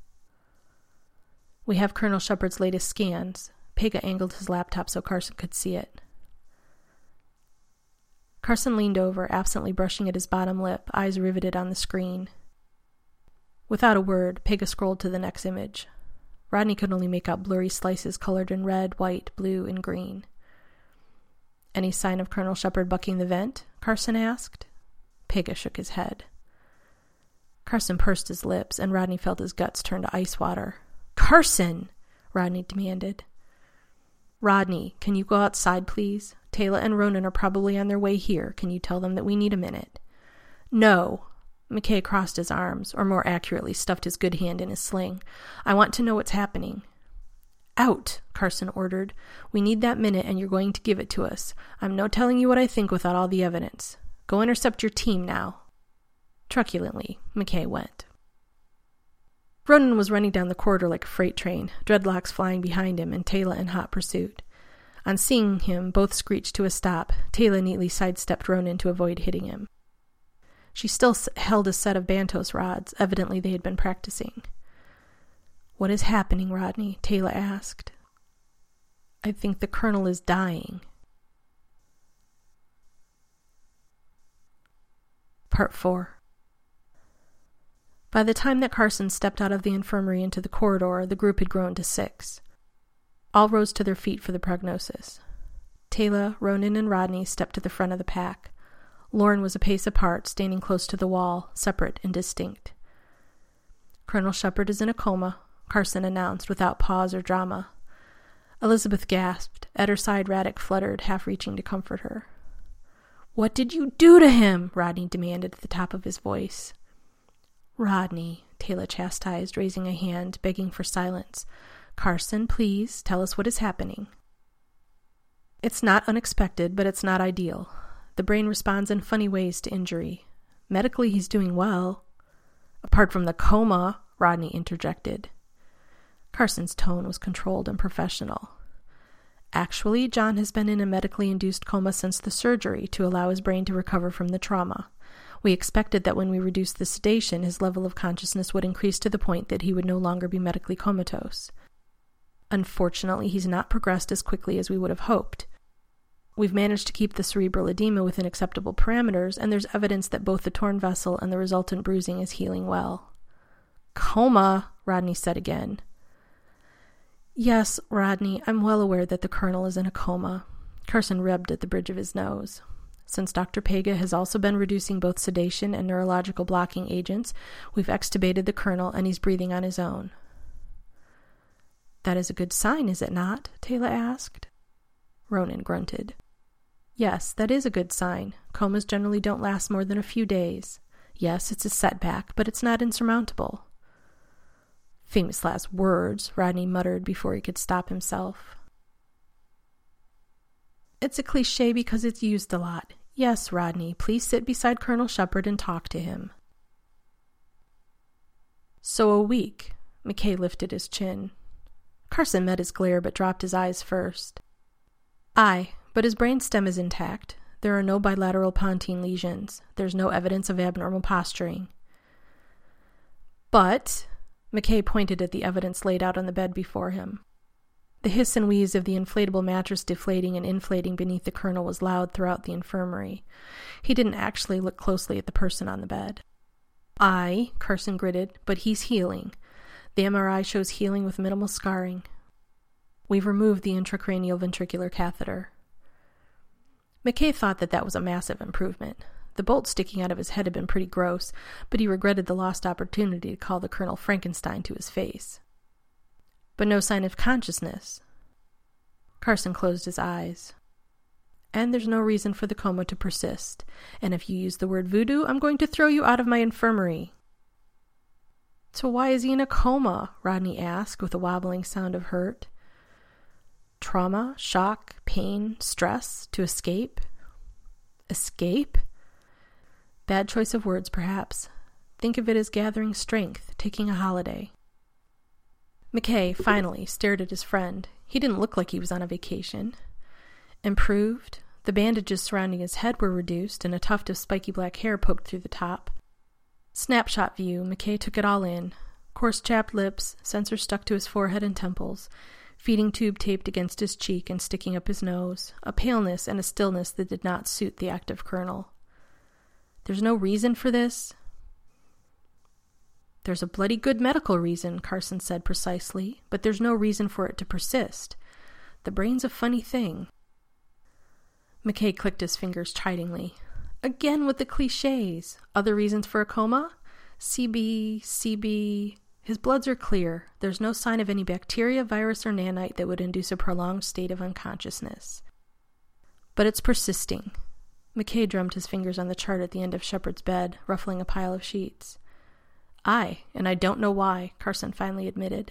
We have Colonel Shepard's latest scans. Pega angled his laptop so Carson could see it. Carson leaned over, absently brushing at his bottom lip, eyes riveted on the screen. Without a word, Pega scrolled to the next image. Rodney could only make out blurry slices colored in red, white, blue, and green. Any sign of Colonel Shepard bucking the vent? Carson asked. Pega shook his head. Carson pursed his lips, and Rodney felt his guts turn to ice water. Carson! Rodney demanded. Rodney, can you go outside, please? Taylor and Ronan are probably on their way here. Can you tell them that we need a minute? No. McKay crossed his arms, or more accurately, stuffed his good hand in his sling. I want to know what's happening. Out, Carson ordered. We need that minute, and you're going to give it to us. I'm no telling you what I think without all the evidence. Go intercept your team now. Truculently, McKay went. Ronan was running down the corridor like a freight train, dreadlocks flying behind him, and Taylor in hot pursuit. On seeing him, both screeched to a stop. Taylor neatly sidestepped Ronan to avoid hitting him. She still held a set of Bantos rods. Evidently they had been practicing. What is happening, Rodney? Taylor asked. I think the colonel is dying. Part four. By the time that Carson stepped out of the infirmary into the corridor, the group had grown to six. All rose to their feet for the prognosis. Taylor, Ronan, and Rodney stepped to the front of the pack. Lauren was a pace apart, standing close to the wall, separate and distinct. Colonel Shepard is in a coma, Carson announced without pause or drama. Elizabeth gasped. At her side, Radek fluttered, half reaching to comfort her. What did you do to him? Rodney demanded at the top of his voice. Rodney, Taylor chastised, raising a hand, begging for silence. Carson, please, tell us what is happening. It's not unexpected, but it's not ideal. The brain responds in funny ways to injury. Medically, he's doing well. Apart from the coma, Rodney interjected. Carson's tone was controlled and professional. Actually, John has been in a medically induced coma since the surgery to allow his brain to recover from the trauma. We expected that when we reduced the sedation, his level of consciousness would increase to the point that he would no longer be medically comatose. Unfortunately, he's not progressed as quickly as we would have hoped. We've managed to keep the cerebral edema within acceptable parameters, and there's evidence that both the torn vessel and the resultant bruising is healing well. Coma, Rodney said again. Yes, Rodney, I'm well aware that the colonel is in a coma. Carson rubbed at the bridge of his nose. Since Doctor Pega has also been reducing both sedation and neurological blocking agents, we've extubated the colonel and he's breathing on his own. That is a good sign, is it not? Taylor asked. Ronan grunted. Yes, that is a good sign. Comas generally don't last more than a few days. Yes, it's a setback, but it's not insurmountable. Famous last words, Rodney muttered before he could stop himself. It's a cliche because it's used a lot. Yes, Rodney, please sit beside Colonel Shepard and talk to him. So a week. McKay lifted his chin. Carson met his glare but dropped his eyes first. Aye, but his brain stem is intact. There are no bilateral pontine lesions. There's no evidence of abnormal posturing. But, McKay pointed at the evidence laid out on the bed before him. The hiss and wheeze of the inflatable mattress deflating and inflating beneath the colonel was loud throughout the infirmary. He didn't actually look closely at the person on the bed. Aye, Carson gritted, but he's healing. The M R I shows healing with minimal scarring. We've removed the intracranial ventricular catheter. McKay thought that that was a massive improvement. The bolt sticking out of his head had been pretty gross, but he regretted the lost opportunity to call the Colonel Frankenstein to his face. But no sign of consciousness. Carson closed his eyes. And there's no reason for the coma to persist. And if you use the word voodoo, I'm going to throw you out of my infirmary. So why is he in a coma? Rodney asked with a wobbling sound of hurt. Trauma, shock, pain, stress, to escape? Escape? Bad choice of words, perhaps. Think of it as gathering strength, taking a holiday. McKay, finally, stared at his friend. He didn't look like he was on a vacation. Improved. The bandages surrounding his head were reduced, and a tuft of spiky black hair poked through the top. Snapshot view, McKay took it all in. Coarse chapped lips, sensors stuck to his forehead and temples, feeding tube taped against his cheek and sticking up his nose, a paleness and a stillness that did not suit the active colonel. There's no reason for this? There's a bloody good medical reason, Carson said precisely, but there's no reason for it to persist. The brain's a funny thing. McKay clicked his fingers chidingly. Again with the cliches. Other reasons for a coma? C B, C B. His bloods are clear. There's no sign of any bacteria, virus, or nanite that would induce a prolonged state of unconsciousness. But it's persisting. McKay drummed his fingers on the chart at the end of Shepard's bed, ruffling a pile of sheets. Aye, and I don't know why, Carson finally admitted.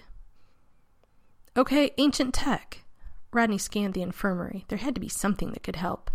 Okay, ancient tech. Rodney scanned the infirmary. There had to be something that could help.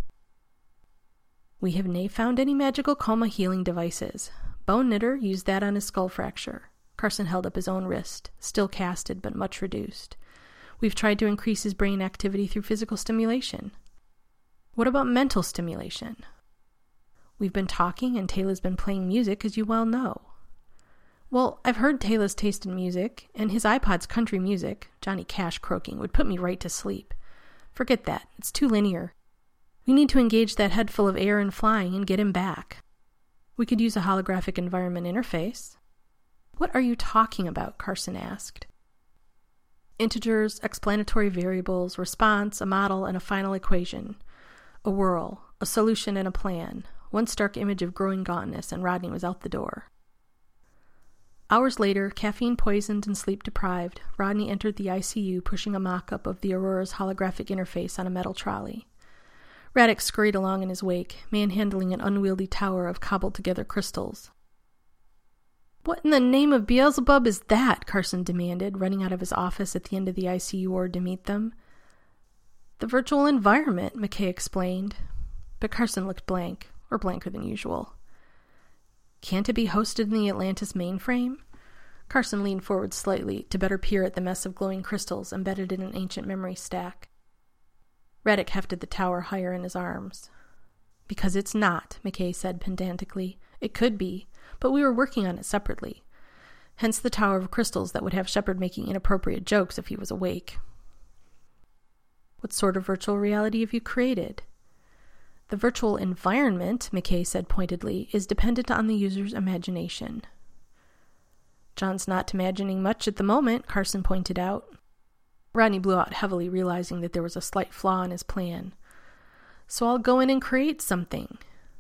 We have nae found any magical coma healing devices. Bone Knitter used that on his skull fracture. Carson held up his own wrist, still casted but much reduced. We've tried to increase his brain activity through physical stimulation. What about mental stimulation? We've been talking and Taylor's been playing music, as you well know. Well, I've heard Taylor's taste in music, and his iPod's country music, Johnny Cash croaking, would put me right to sleep. Forget that. It's too linear. We need to engage that head full of air and flying and get him back. We could use a holographic environment interface. What are you talking about? Carson asked. Integers, explanatory variables, response, a model, and a final equation. A whirl, a solution, and a plan. One stark image of growing gauntness, and Rodney was out the door. Hours later, caffeine-poisoned and sleep-deprived, Rodney entered the I C U pushing a mock-up of the Aurora's holographic interface on a metal trolley. Radek scurried along in his wake, manhandling an unwieldy tower of cobbled-together crystals. What in the name of Beelzebub is that? Carson demanded, running out of his office at the end of the I C U ward to meet them. The virtual environment, McKay explained. But Carson looked blank, or blanker than usual. Can't it be hosted in the Atlantis mainframe? Carson leaned forward slightly to better peer at the mess of glowing crystals embedded in an ancient memory stack. Radek hefted the tower higher in his arms. Because it's not, McKay said pedantically. It could be, but we were working on it separately. Hence the tower of crystals that would have Shepard making inappropriate jokes if he was awake. What sort of virtual reality have you created? The virtual environment, McKay said pointedly, is dependent on the user's imagination. John's not imagining much at the moment, Carson pointed out. Rodney blew out heavily, realizing that there was a slight flaw in his plan. So I'll go in and create something.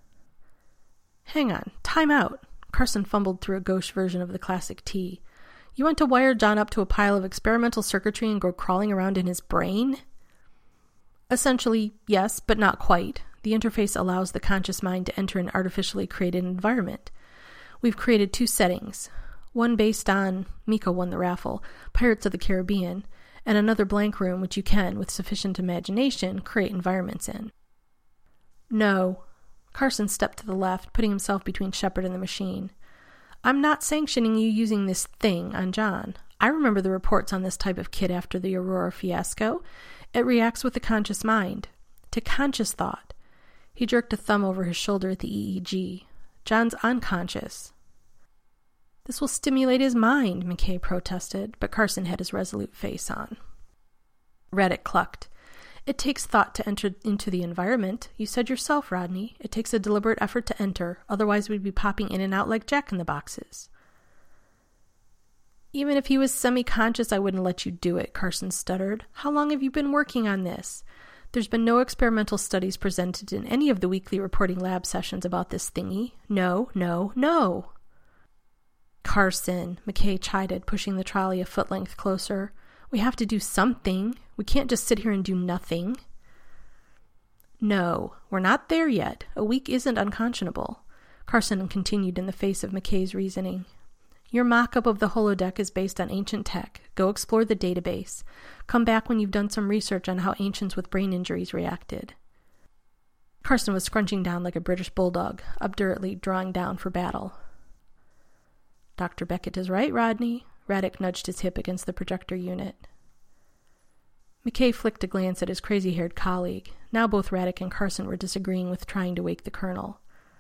Hang on, time out. Carson fumbled through a gauche version of the classic T. You want to wire John up to a pile of experimental circuitry and go crawling around in his brain? Essentially, yes, but not quite. The interface allows the conscious mind to enter an artificially created environment. We've created two settings. One based on, Miko won the raffle, Pirates of the Caribbean, and another blank room which you can, with sufficient imagination, create environments in. No. Carson stepped to the left, putting himself between Shepard and the machine. I'm not sanctioning you using this thing on John. I remember the reports on this type of kid after the Aurora fiasco. It reacts with the conscious mind. To conscious thought. He jerked a thumb over his shoulder at the E E G. John's unconscious. This will stimulate his mind, McKay protested, but Carson had his resolute face on. Radek clucked. It takes thought to enter into the environment. You said yourself, Rodney. It takes a deliberate effort to enter, otherwise we'd be popping in and out like Jack-in-the-Boxes. Even if he was semi-conscious, I wouldn't let you do it, Carson stuttered. How long have you been working on this? There's been no experimental studies presented in any of the weekly reporting lab sessions about this thingy. No, no, no. Carson, McKay chided, pushing the trolley a foot length closer. We have to do something. We can't just sit here and do nothing. No, we're not there yet. A week isn't unconscionable. Carson continued in the face of McKay's reasoning. Your mock-up of the holodeck is based on ancient tech. Go explore the database. Come back when you've done some research on how ancients with brain injuries reacted. Carson was scrunching down like a British bulldog, obdurately drawing down for battle. Doctor Beckett is right, Rodney. Radek nudged his hip against the projector unit. McKay flicked a glance at his crazy-haired colleague. Now both Radek and Carson were disagreeing with trying to wake the colonel.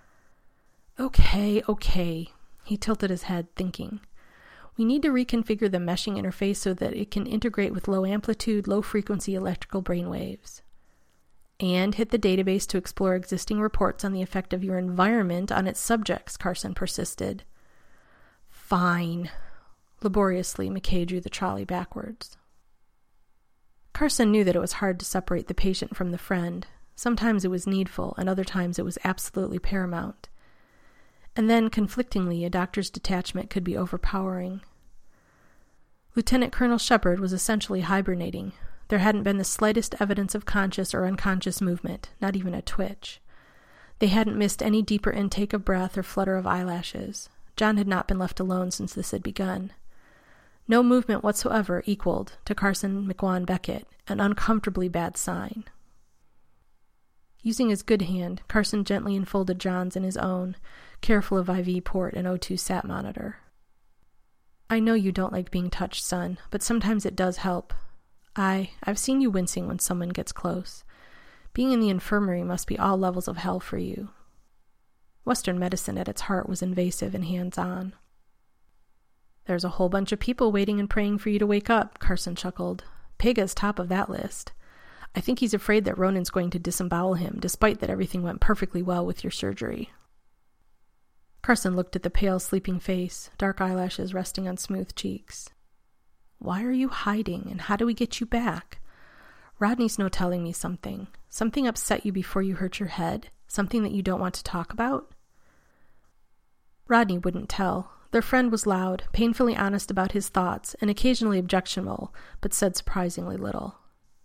Okay, okay. He tilted his head, thinking. We need to reconfigure the meshing interface so that it can integrate with low-amplitude, low-frequency electrical brainwaves. And hit the database to explore existing reports on the effect of your environment on its subjects, Carson persisted. Fine. Laboriously, McKay drew the trolley backwards. Carson knew that it was hard to separate the patient from the friend. Sometimes it was needful, and other times it was absolutely paramount. And then, conflictingly, a doctor's detachment could be overpowering. Lieutenant Colonel Shepard was essentially hibernating. There hadn't been the slightest evidence of conscious or unconscious movement, not even a twitch. They hadn't missed any deeper intake of breath or flutter of eyelashes. John had not been left alone since this had begun. No movement whatsoever equaled, to Carson McWan Beckett, an uncomfortably bad sign. Using his good hand, Carson gently enfolded John's in his own, careful of I V port and O two sat monitor. I know you don't like being touched, son, but sometimes it does help. I, I've seen you wincing when someone gets close. Being in the infirmary must be all levels of hell for you. Western medicine at its heart was invasive and hands-on. There's a whole bunch of people waiting and praying for you to wake up, Carson chuckled. Pega's top of that list. I think he's afraid that Ronan's going to disembowel him, despite that everything went perfectly well with your surgery. Carson looked at the pale, sleeping face, dark eyelashes resting on smooth cheeks. Why are you hiding, and how do we get you back? Rodney's no telling me something. Something upset you before you hurt your head? Something that you don't want to talk about? Rodney wouldn't tell. Their friend was loud, painfully honest about his thoughts, and occasionally objectionable, but said surprisingly little.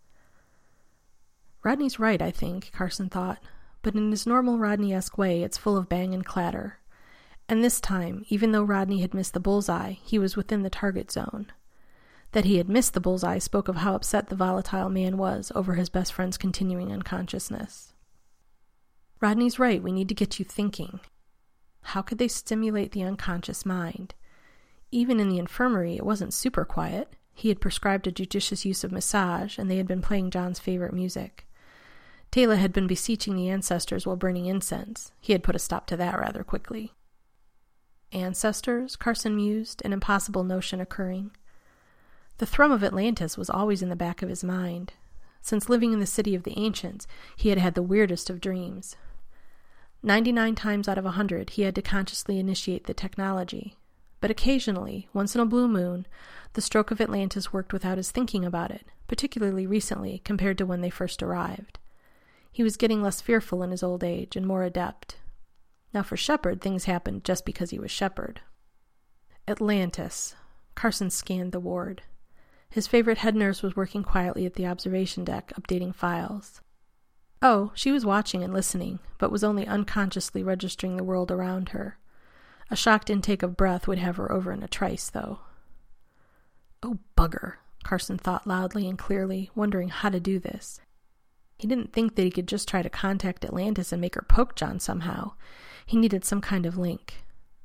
Rodney's right, I think, Carson thought, but in his normal Rodney-esque way, it's full of bang and clatter. And this time, even though Rodney had missed the bullseye, he was within the target zone. That he had missed the bullseye spoke of how upset the volatile man was over his best friend's continuing unconsciousness. Rodney's right, we need to get you thinking. How could they stimulate the unconscious mind? Even in the infirmary, it wasn't super quiet. He had prescribed a judicious use of massage, and they had been playing John's favorite music. Taylor had been beseeching the ancestors while burning incense. He had put a stop to that rather quickly. Ancestors? Carson mused, an impossible notion occurring. The thrum of Atlantis was always in the back of his mind. Since living in the city of the ancients, he had had the weirdest of dreams. Ninety-nine times out of a hundred, he had to consciously initiate the technology. But occasionally, once in a blue moon, the stroke of Atlantis worked without his thinking about it, particularly recently compared to when they first arrived. He was getting less fearful in his old age and more adept. Now for Shepard, things happened just because he was Shepard. Atlantis. Carson scanned the ward. His favorite head nurse was working quietly at the observation deck, updating files. Oh, she was watching and listening, but was only unconsciously registering the world around her. A shocked intake of breath would have her over in a trice, though. Oh, bugger. Carson thought loudly and clearly, wondering how to do this. He didn't think that he could just try to contact Atlantis and make her poke John somehow. He needed some kind of link.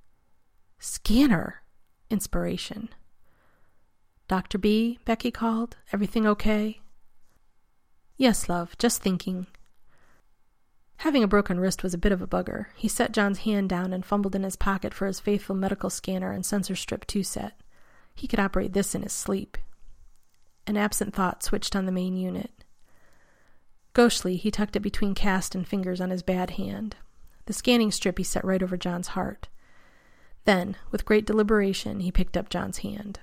Scanner! Inspiration. Doctor B, Becky called. Everything okay? Yes, love, just thinking. Having a broken wrist was a bit of a bugger. He set John's hand down and fumbled in his pocket for his faithful medical scanner and sensor strip two set. He could operate this in his sleep. An absent thought switched on the main unit. Gauchely, he tucked it between cast and fingers on his bad hand. The scanning strip he set right over John's heart. Then, with great deliberation, he picked up John's hand.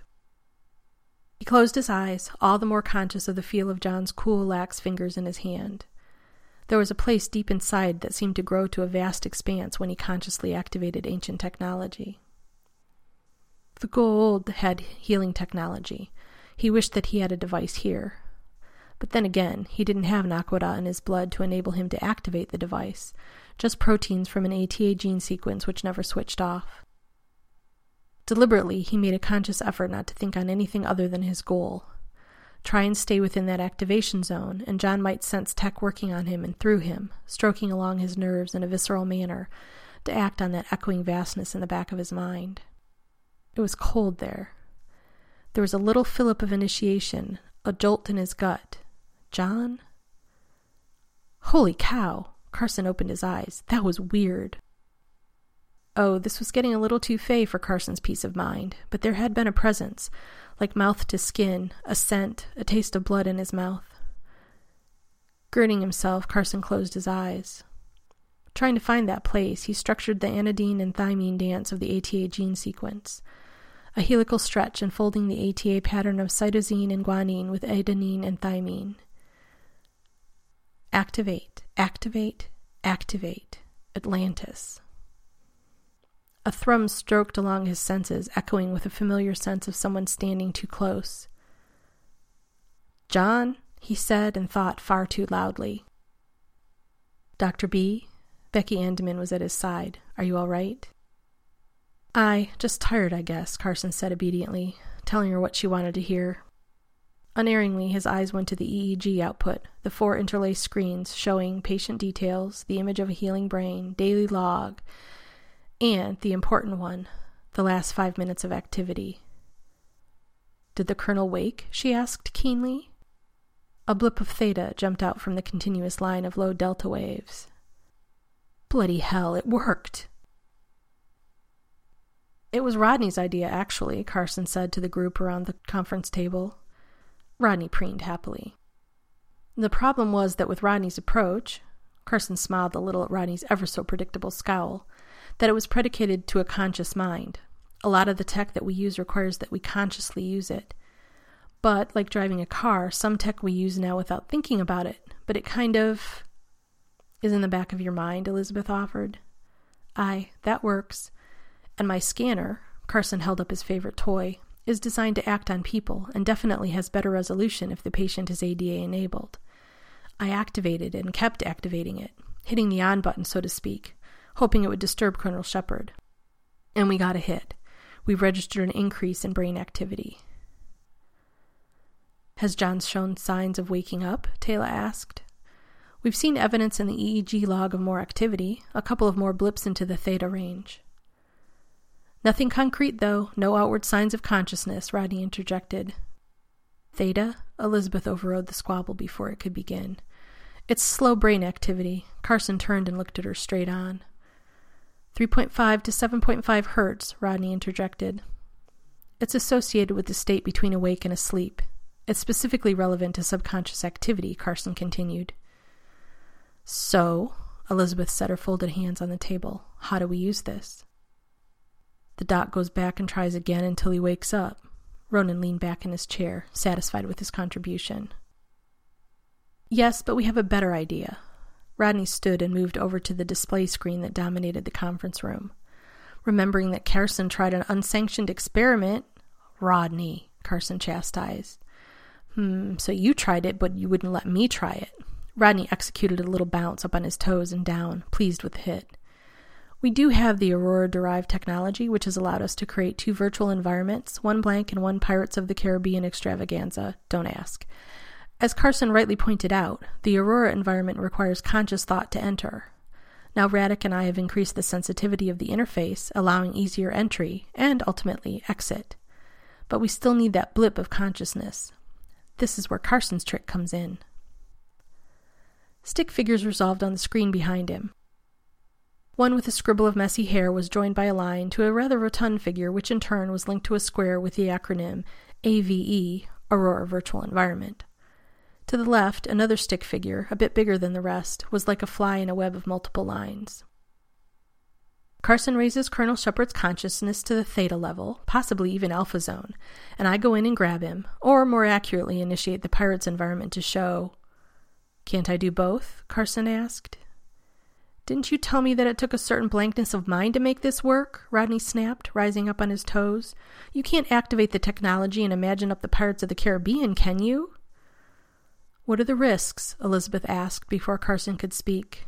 He closed his eyes, all the more conscious of the feel of John's cool, lax fingers in his hand. There was a place deep inside that seemed to grow to a vast expanse when he consciously activated ancient technology. The Goa'uld had healing technology. He wished that he had a device here. But then again, he didn't have Naquadah in his blood to enable him to activate the device, just proteins from an A T A gene sequence which never switched off. Deliberately, he made a conscious effort not to think on anything other than his goal. Try and stay within that activation zone, and John might sense tech working on him and through him, stroking along his nerves in a visceral manner, to act on that echoing vastness in the back of his mind. It was cold there. There was a little fillip of initiation, a jolt in his gut. John? Holy cow! Carson opened his eyes. That was weird. Oh, this was getting a little too fey for Carson's peace of mind, but there had been a presence, like mouth to skin, a scent, a taste of blood in his mouth. Girding himself, Carson closed his eyes. Trying to find that place, he structured the anodine and thymine dance of the A T A gene sequence, a helical stretch enfolding the A T A pattern of cytosine and guanine with adenine and thymine. Activate, activate, activate. Atlantis. A thrum stroked along his senses, echoing with a familiar sense of someone standing too close. John, he said and thought far too loudly. Doctor B, Becky Andaman was at his side. Are you all right? Aye, just tired, I guess, Carson said obediently, telling her what she wanted to hear. Unerringly, his eyes went to the E E G output, the four interlaced screens showing patient details, the image of a healing brain, daily log, and, the important one, the last five minutes of activity. Did the colonel wake? She asked keenly. A blip of theta jumped out from the continuous line of low delta waves. Bloody hell, it worked! It was Rodney's idea, actually, Carson said to the group around the conference table. Rodney preened happily. The problem was that with Rodney's approach, Carson smiled a little at Rodney's ever-so-predictable scowl, that it was predicated to a conscious mind. A lot of the tech that we use requires that we consciously use it. But, like driving a car, some tech we use now without thinking about it, but it kind of is in the back of your mind, Elizabeth offered. Aye, that works. And my scanner, Carson held up his favorite toy, is designed to act on people and definitely has better resolution if the patient is A D A-enabled. I activated it and kept activating it, hitting the on button, so to speak, hoping it would disturb Colonel Shepard. And we got a hit. We registered an increase in brain activity. Has John shown signs of waking up? Taylor asked. We've seen evidence in the E E G log of more activity, a couple of more blips into the theta range. Nothing concrete, though, no outward signs of consciousness, Rodney interjected. Theta? Elizabeth overrode the squabble before it could begin. It's slow brain activity. Carson turned and looked at her straight on. three point five to seven point five hertz, Rodney interjected. It's associated with the state between awake and asleep. It's specifically relevant to subconscious activity, Carson continued. So, Elizabeth set her folded hands on the table. How do we use this? The doc goes back and tries again until he wakes up. Ronan leaned back in his chair, satisfied with his contribution. Yes, but we have a better idea. Rodney stood and moved over to the display screen that dominated the conference room. Remembering that Carson tried an unsanctioned experiment. Rodney, Carson chastised. Hmm, so you tried it, but you wouldn't let me try it. Rodney executed a little bounce up on his toes and down, pleased with the hit. We do have the Aurora-derived technology, which has allowed us to create two virtual environments, one blank and one Pirates of the Caribbean extravaganza. Don't ask. As Carson rightly pointed out, the Aurora environment requires conscious thought to enter. Now Radek and I have increased the sensitivity of the interface, allowing easier entry, and ultimately exit. But we still need that blip of consciousness. This is where Carson's trick comes in. Stick figures resolved on the screen behind him. One with a scribble of messy hair was joined by a line to a rather rotund figure, which in turn was linked to a square with the acronym A V E, Aurora Virtual Environment. To the left, another stick figure, a bit bigger than the rest, was like a fly in a web of multiple lines. Carson raises Colonel Shepard's consciousness to the theta level, possibly even alpha zone, and I go in and grab him, or more accurately initiate the pirate's environment to show. "Can't I do both?" Carson asked. "Didn't you tell me that it took a certain blankness of mind to make this work?" Rodney snapped, rising up on his toes. "You can't activate the technology and imagine up the Pirates of the Caribbean, can you?" "What are the risks?" Elizabeth asked before Carson could speak.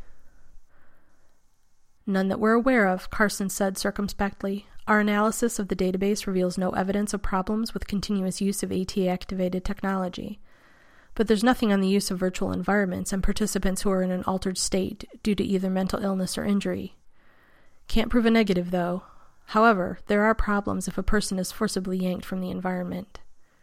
"None that we're aware of," Carson said circumspectly. "Our analysis of the database reveals no evidence of problems with continuous use of A T A-activated technology. But there's nothing on the use of virtual environments and participants who are in an altered state due to either mental illness or injury. Can't prove a negative, though. However, there are problems if a person is forcibly yanked from the environment."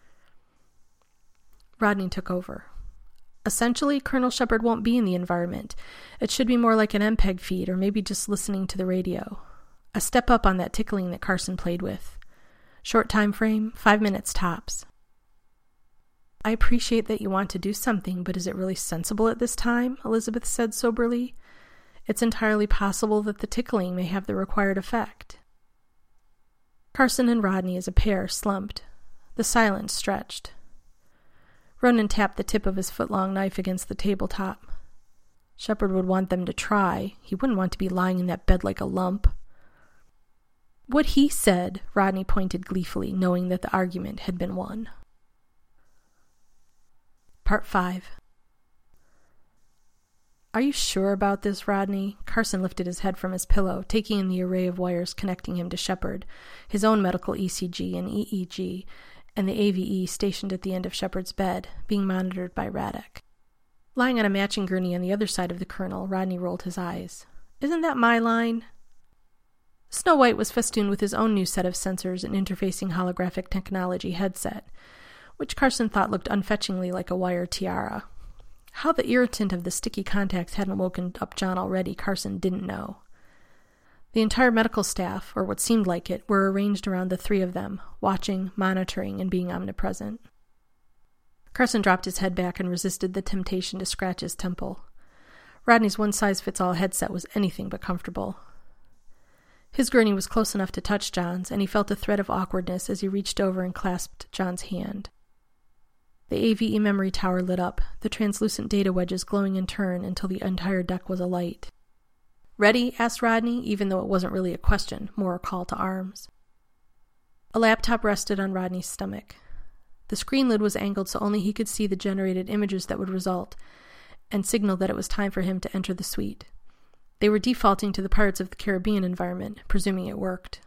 Rodney took over. "Essentially, Colonel Shepard won't be in the environment. It should be more like an M P E G feed, or maybe just listening to the radio. A step up on that tickling that Carson played with. Short time frame, five minutes tops." "I appreciate that you want to do something, but is it really sensible at this time?" Elizabeth said soberly. "It's entirely possible that the tickling may have the required effect." Carson and Rodney as a pair slumped. The silence stretched. Ronan tapped the tip of his foot-long knife against the tabletop. Shepard would want them to try. He wouldn't want to be lying in that bed like a lump. "What he said," Rodney pointed gleefully, knowing that the argument had been won. Part five. "Are you sure about this, Rodney?" Carson lifted his head from his pillow, taking in the array of wires connecting him to Shepard, his own medical E C G and E E G, and the A V E stationed at the end of Shepard's bed, being monitored by Radek. Lying on a matching gurney on the other side of the colonel, Rodney rolled his eyes. "Isn't that my line?" Snow White was festooned with his own new set of sensors and interfacing holographic technology headset, which Carson thought looked unfetchingly like a wire tiara. How the irritant of the sticky contacts hadn't woken up John already, Carson didn't know. The entire medical staff, or what seemed like it, were arranged around the three of them, watching, monitoring, and being omnipresent. Carson dropped his head back and resisted the temptation to scratch his temple. Rodney's one-size-fits-all headset was anything but comfortable. His gurney was close enough to touch John's, and he felt a thread of awkwardness as he reached over and clasped John's hand. The A V E memory tower lit up, the translucent data wedges glowing in turn until the entire deck was alight. "Ready?" asked Rodney, even though it wasn't really a question, more a call to arms. A laptop rested on Rodney's stomach. The screen lid was angled so only he could see the generated images that would result, and signaled that it was time for him to enter the suite. They were defaulting to the Pirates of the Caribbean environment, presuming it worked.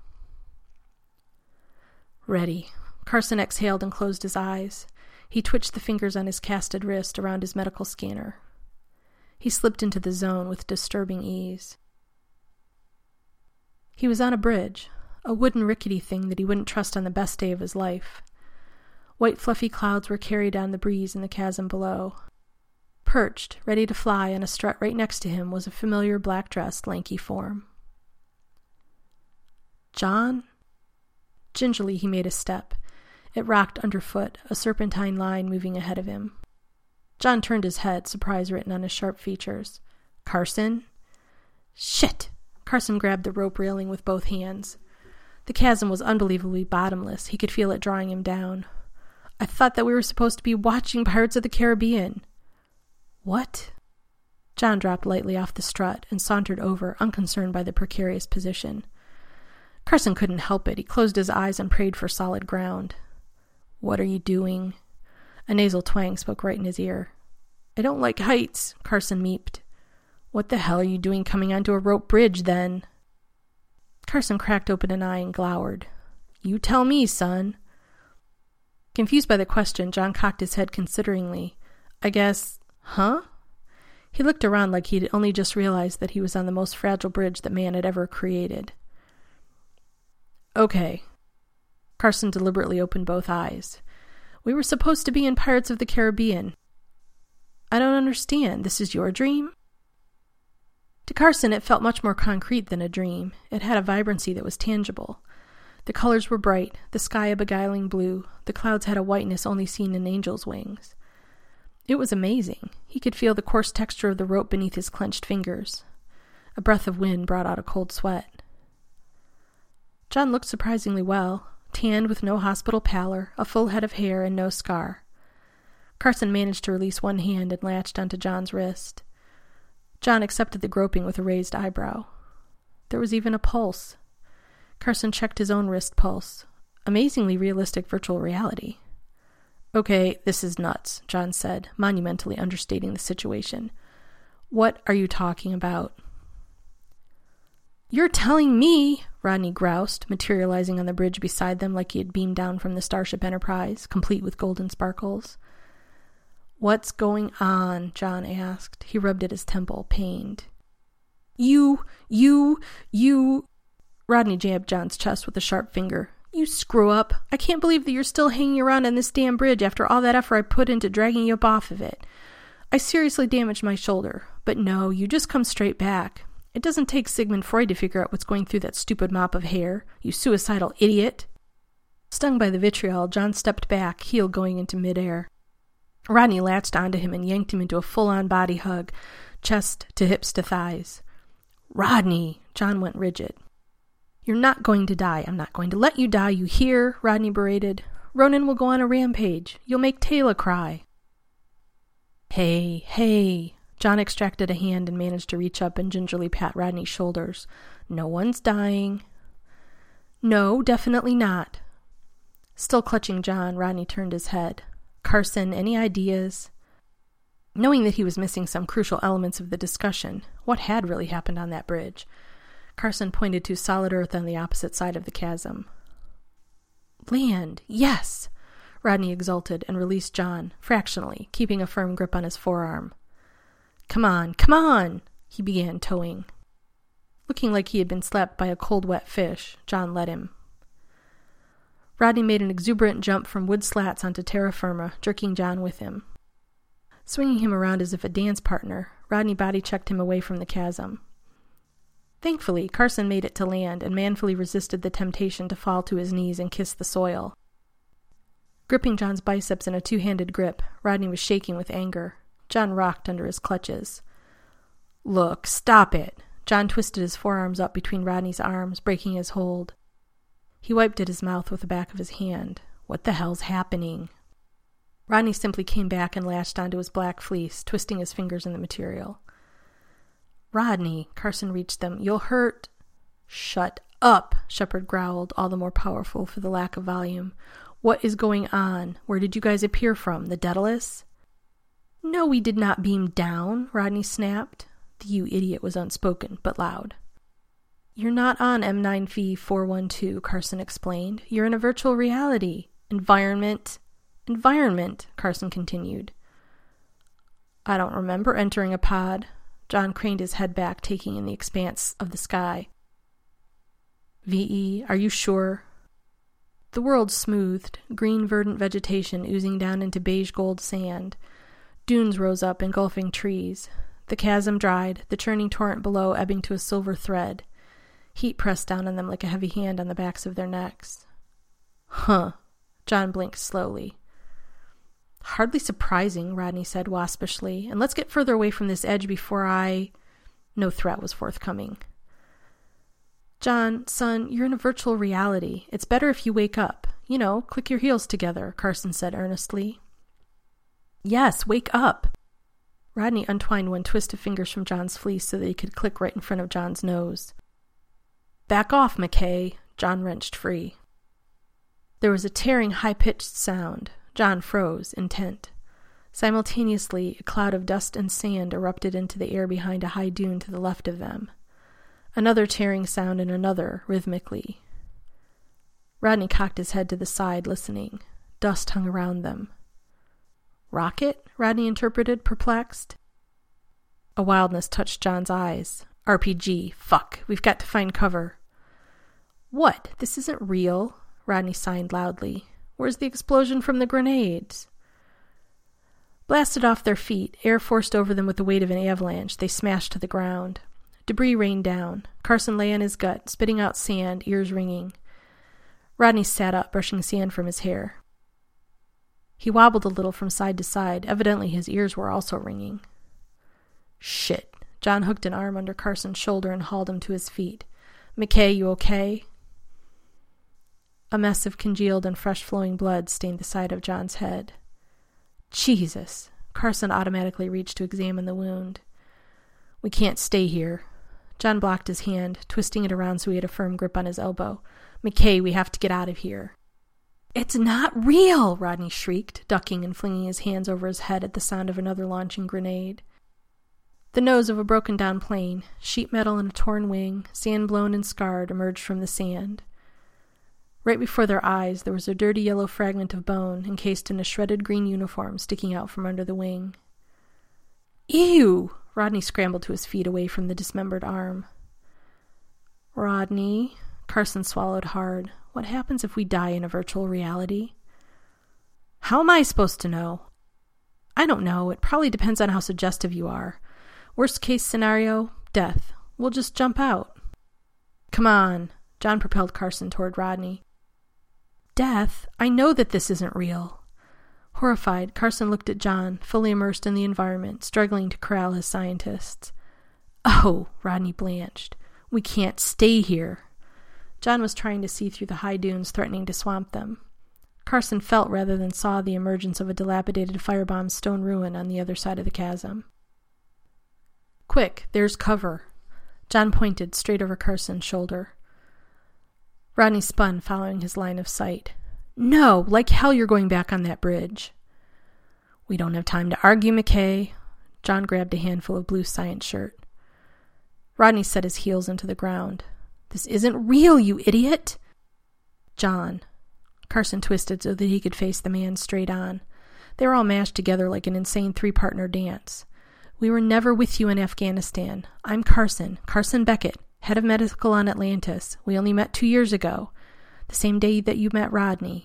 "Ready." Carson exhaled and closed his eyes. He twitched the fingers on his casted wrist around his medical scanner. He slipped into the zone with disturbing ease. He was on a bridge, a wooden rickety thing that he wouldn't trust on the best day of his life. White fluffy clouds were carried down the breeze in the chasm below. Perched, ready to fly on a strut right next to him was a familiar black-dressed, lanky form. "John?" Gingerly he made a step. It rocked underfoot, a serpentine line moving ahead of him. John turned his head, surprise written on his sharp features. "Carson?" "Shit!" Carson grabbed the rope railing with both hands. The chasm was unbelievably bottomless. He could feel it drawing him down. "I thought that we were supposed to be watching Pirates of the Caribbean." "What?" John dropped lightly off the strut and sauntered over, unconcerned by the precarious position. Carson couldn't help it. He closed his eyes and prayed for solid ground. "What are you doing?" A nasal twang spoke right in his ear. "I don't like heights," Carson meeped. "What the hell are you doing coming onto a rope bridge, then?" Carson cracked open an eye and glowered. You tell me, son. Confused by the question, John cocked his head consideringly. I guess, huh? He looked around like he'd only just realized that he was on the most fragile bridge that man had ever created. Okay. Carson deliberately opened both eyes. We were supposed to be in Pirates of the Caribbean. I don't understand. This is your dream? To Carson, it felt much more concrete than a dream. It had a vibrancy that was tangible. The colors were bright, the sky a beguiling blue, the clouds had a whiteness only seen in angels' wings. It was amazing. He could feel the coarse texture of the rope beneath his clenched fingers. A breath of wind brought out a cold sweat. John looked surprisingly well, tanned with no hospital pallor, a full head of hair, and no scar. Carson managed to release one hand and latched onto John's wrist. John accepted the groping with a raised eyebrow. There was even a pulse. Carson checked his own wrist pulse. Amazingly realistic virtual reality. Okay, this is nuts, John said, monumentally understating the situation. What are you talking about? You're telling me, Rodney groused, materializing on the bridge beside them like he had beamed down from the Starship Enterprise, complete with golden sparkles. What's going on? John asked. He rubbed at his temple, pained. You, you, you... Rodney jabbed John's chest with a sharp finger. You screw up. I can't believe that you're still hanging around on this damn bridge after all that effort I put into dragging you up off of it. I seriously damaged my shoulder. But no, you just come straight back. It doesn't take Sigmund Freud to figure out what's going through that stupid mop of hair, you suicidal idiot. Stung by the vitriol, John stepped back, heel going into midair. Rodney latched onto him and yanked him into a full-on body hug, chest to hips to thighs. Rodney! John went rigid. You're not going to die. I'm not going to let you die, you hear? Rodney berated. Ronan will go on a rampage. You'll make Taylor cry. Hey, hey. John extracted a hand and managed to reach up and gingerly pat Rodney's shoulders. No one's dying. No, definitely not. Still clutching John, Rodney turned his head. Carson, any ideas? Knowing that he was missing some crucial elements of the discussion, what had really happened on that bridge? Carson pointed to solid earth on the opposite side of the chasm. Land, yes! Rodney exulted and released John, fractionally, keeping a firm grip on his forearm. Come on, come on! He began towing. Looking like he had been slapped by a cold, wet fish, John led him. Rodney made an exuberant jump from wood slats onto terra firma, jerking John with him. Swinging him around as if a dance partner, Rodney body-checked him away from the chasm. Thankfully, Carson made it to land and manfully resisted the temptation to fall to his knees and kiss the soil. Gripping John's biceps in a two-handed grip, Rodney was shaking with anger. John rocked under his clutches. Look, stop it! John twisted his forearms up between Rodney's arms, breaking his hold. He wiped at his mouth with the back of his hand. What the hell's happening? Rodney simply came back and latched onto his black fleece, twisting his fingers in the material. Rodney, Carson reached them. You'll hurt. Shut up, Shepard growled, all the more powerful for the lack of volume. What is going on? Where did you guys appear from? The Daedalus? No, we did not beam down, Rodney snapped. The you idiot was unspoken, but loud. You're not on M nine V four one two, Carson explained. You're in a virtual reality. Environment. Environment, Carson continued. I don't remember entering a pod. John craned his head back, taking in the expanse of the sky. V E, are you sure? The world smoothed, green verdant vegetation oozing down into beige gold sand. Dunes rose up, engulfing trees. The chasm dried, the churning torrent below ebbing to a silver thread. Heat pressed down on them like a heavy hand on the backs of their necks. Huh. John blinked slowly. Hardly surprising, Rodney said waspishly, and let's get further away from this edge before I... No threat was forthcoming. John, son, you're in a virtual reality. It's better if you wake up. You know, click your heels together, Carson said earnestly. Yes, wake up. Rodney untwined one twist of fingers from John's fleece so that he could click right in front of John's nose. Back off, McKay. John wrenched free. There was a tearing, high-pitched sound. John froze, intent. Simultaneously, a cloud of dust and sand erupted into the air behind a high dune to the left of them. Another tearing sound and another, rhythmically. Rodney cocked his head to the side, listening. Dust hung around them. Rocket? Rodney interpreted, perplexed. A wildness touched John's eyes. R P G. Fuck. We've got to find cover. What? This isn't real. Rodney signed loudly. Where's the explosion from the grenades? Blasted off their feet, air forced over them with the weight of an avalanche, they smashed to the ground. Debris rained down. Carson lay on his gut, spitting out sand, ears ringing. Rodney sat up, brushing sand from his hair. He wobbled a little from side to side. Evidently his ears were also ringing. Shit. John hooked an arm under Carson's shoulder and hauled him to his feet. McKay, you okay? A mess of congealed and fresh-flowing blood stained the side of John's head. Jesus. Carson automatically reached to examine the wound. We can't stay here. John blocked his hand, twisting it around so he had a firm grip on his elbow. McKay, we have to get out of here. It's not real, Rodney shrieked, ducking and flinging his hands over his head at the sound of another launching grenade. The nose of a broken-down plane, sheet metal and a torn wing, sand-blown and scarred, emerged from the sand. Right before their eyes, there was a dirty yellow fragment of bone encased in a shredded green uniform sticking out from under the wing. Ew! Rodney scrambled to his feet away from the dismembered arm. Rodney, Carson swallowed hard. What happens if we die in a virtual reality? How am I supposed to know? I don't know. It probably depends on how suggestive you are. Worst case scenario, death. We'll just jump out. Come on. John propelled Carson toward Rodney. Death? I know that this isn't real. Horrified, Carson looked at John, fully immersed in the environment, struggling to corral his scientists. Oh, Rodney blanched. We can't stay here. John was trying to see through the high dunes threatening to swamp them. Carson felt rather than saw the emergence of a dilapidated firebombed stone ruin on the other side of the chasm. Quick, there's cover. John pointed straight over Carson's shoulder. Rodney spun, following his line of sight. No, like hell you're going back on that bridge. We don't have time to argue, McKay. John grabbed a handful of blue science shirt. Rodney set his heels into the ground. This isn't real, you idiot! John. Carson twisted so that he could face the man straight on. They were all mashed together like an insane three-partner dance. We were never with you in Afghanistan. I'm Carson, Carson Beckett, head of medical on Atlantis. We only met two years ago, the same day that you met Rodney.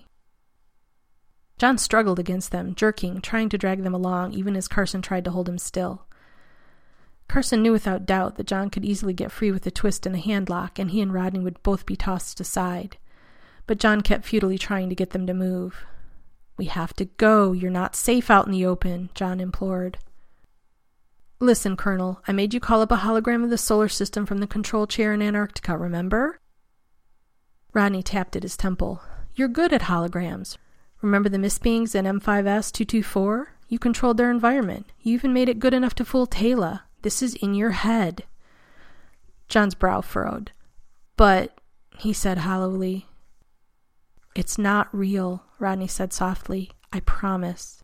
John struggled against them, jerking, trying to drag them along, even as Carson tried to hold him still. Carson knew without doubt that John could easily get free with a twist and a handlock, and he and Rodney would both be tossed aside. But John kept futilely trying to get them to move. We have to go. You're not safe out in the open, John implored. Listen, Colonel, I made you call up a hologram of the solar system from the control chair in Antarctica, remember? Rodney tapped at his temple. You're good at holograms. Remember the Mistbeings in M five S two twenty-four? You controlled their environment. You even made it good enough to fool Taylor. This is in your head. John's brow furrowed. But, he said hollowly. It's not real, Rodney said softly. I promise.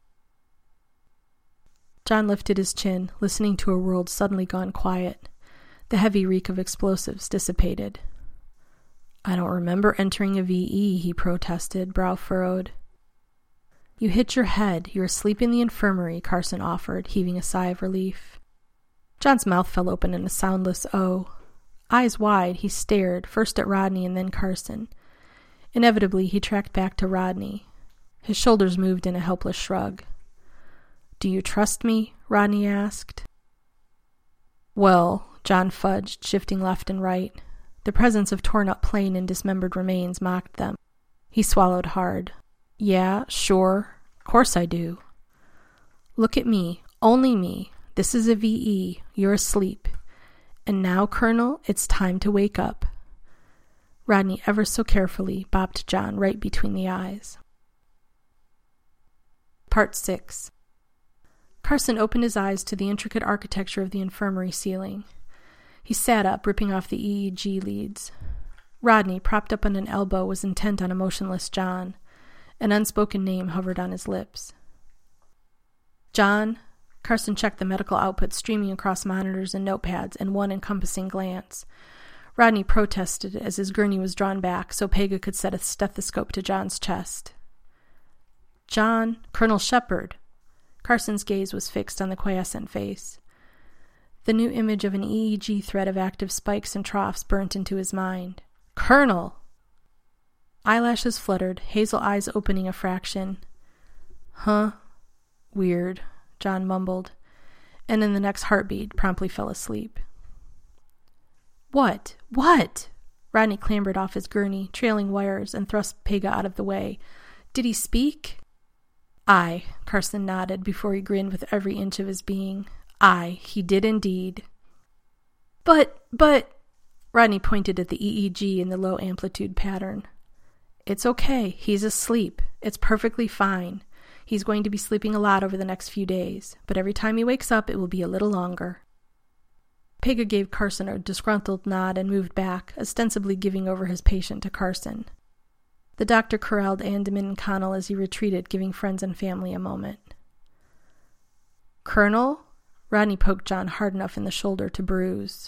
John lifted his chin, listening to a world suddenly gone quiet. The heavy reek of explosives dissipated. I don't remember entering a V E, he protested, brow furrowed. You hit your head. You're asleep in the infirmary, Carson offered, heaving a sigh of relief. John's mouth fell open in a soundless O. Eyes wide, he stared, first at Rodney and then Carson. Inevitably, he tracked back to Rodney. His shoulders moved in a helpless shrug. Do you trust me? Rodney asked. Well, John fudged, shifting left and right. The presence of torn-up plane and dismembered remains mocked them. He swallowed hard. Yeah, sure. Of course I do. Look at me. Only me. This is a V E. You're asleep. And now, Colonel, it's time to wake up. Rodney ever so carefully bopped John right between the eyes. Part six. Carson opened his eyes to the intricate architecture of the infirmary ceiling. He sat up, ripping off the E E G leads. Rodney, propped up on an elbow, was intent on a motionless John. An unspoken name hovered on his lips. John. Carson checked the medical output streaming across monitors and notepads in one encompassing glance. Rodney protested as his gurney was drawn back so Pega could set a stethoscope to John's chest. John, Colonel Shepard. Carson's gaze was fixed on the quiescent face. The new image of an E E G thread of active spikes and troughs burnt into his mind. Colonel! Eyelashes fluttered, hazel eyes opening a fraction. Huh? Weird, John mumbled, and in the next heartbeat promptly fell asleep. What? What? Rodney clambered off his gurney, trailing wires, and thrust Pega out of the way. Did he speak? Aye, Carson nodded before he grinned with every inch of his being. Aye, he did indeed. But, but... Rodney pointed at the E E G in the low amplitude pattern. It's okay. He's asleep. It's perfectly fine. He's going to be sleeping a lot over the next few days, but every time he wakes up, it will be a little longer. Pega gave Carson a disgruntled nod and moved back, ostensibly giving over his patient to Carson. The doctor corralled Andaman and Connell as he retreated, giving friends and family a moment. Colonel? Rodney poked John hard enough in the shoulder to bruise.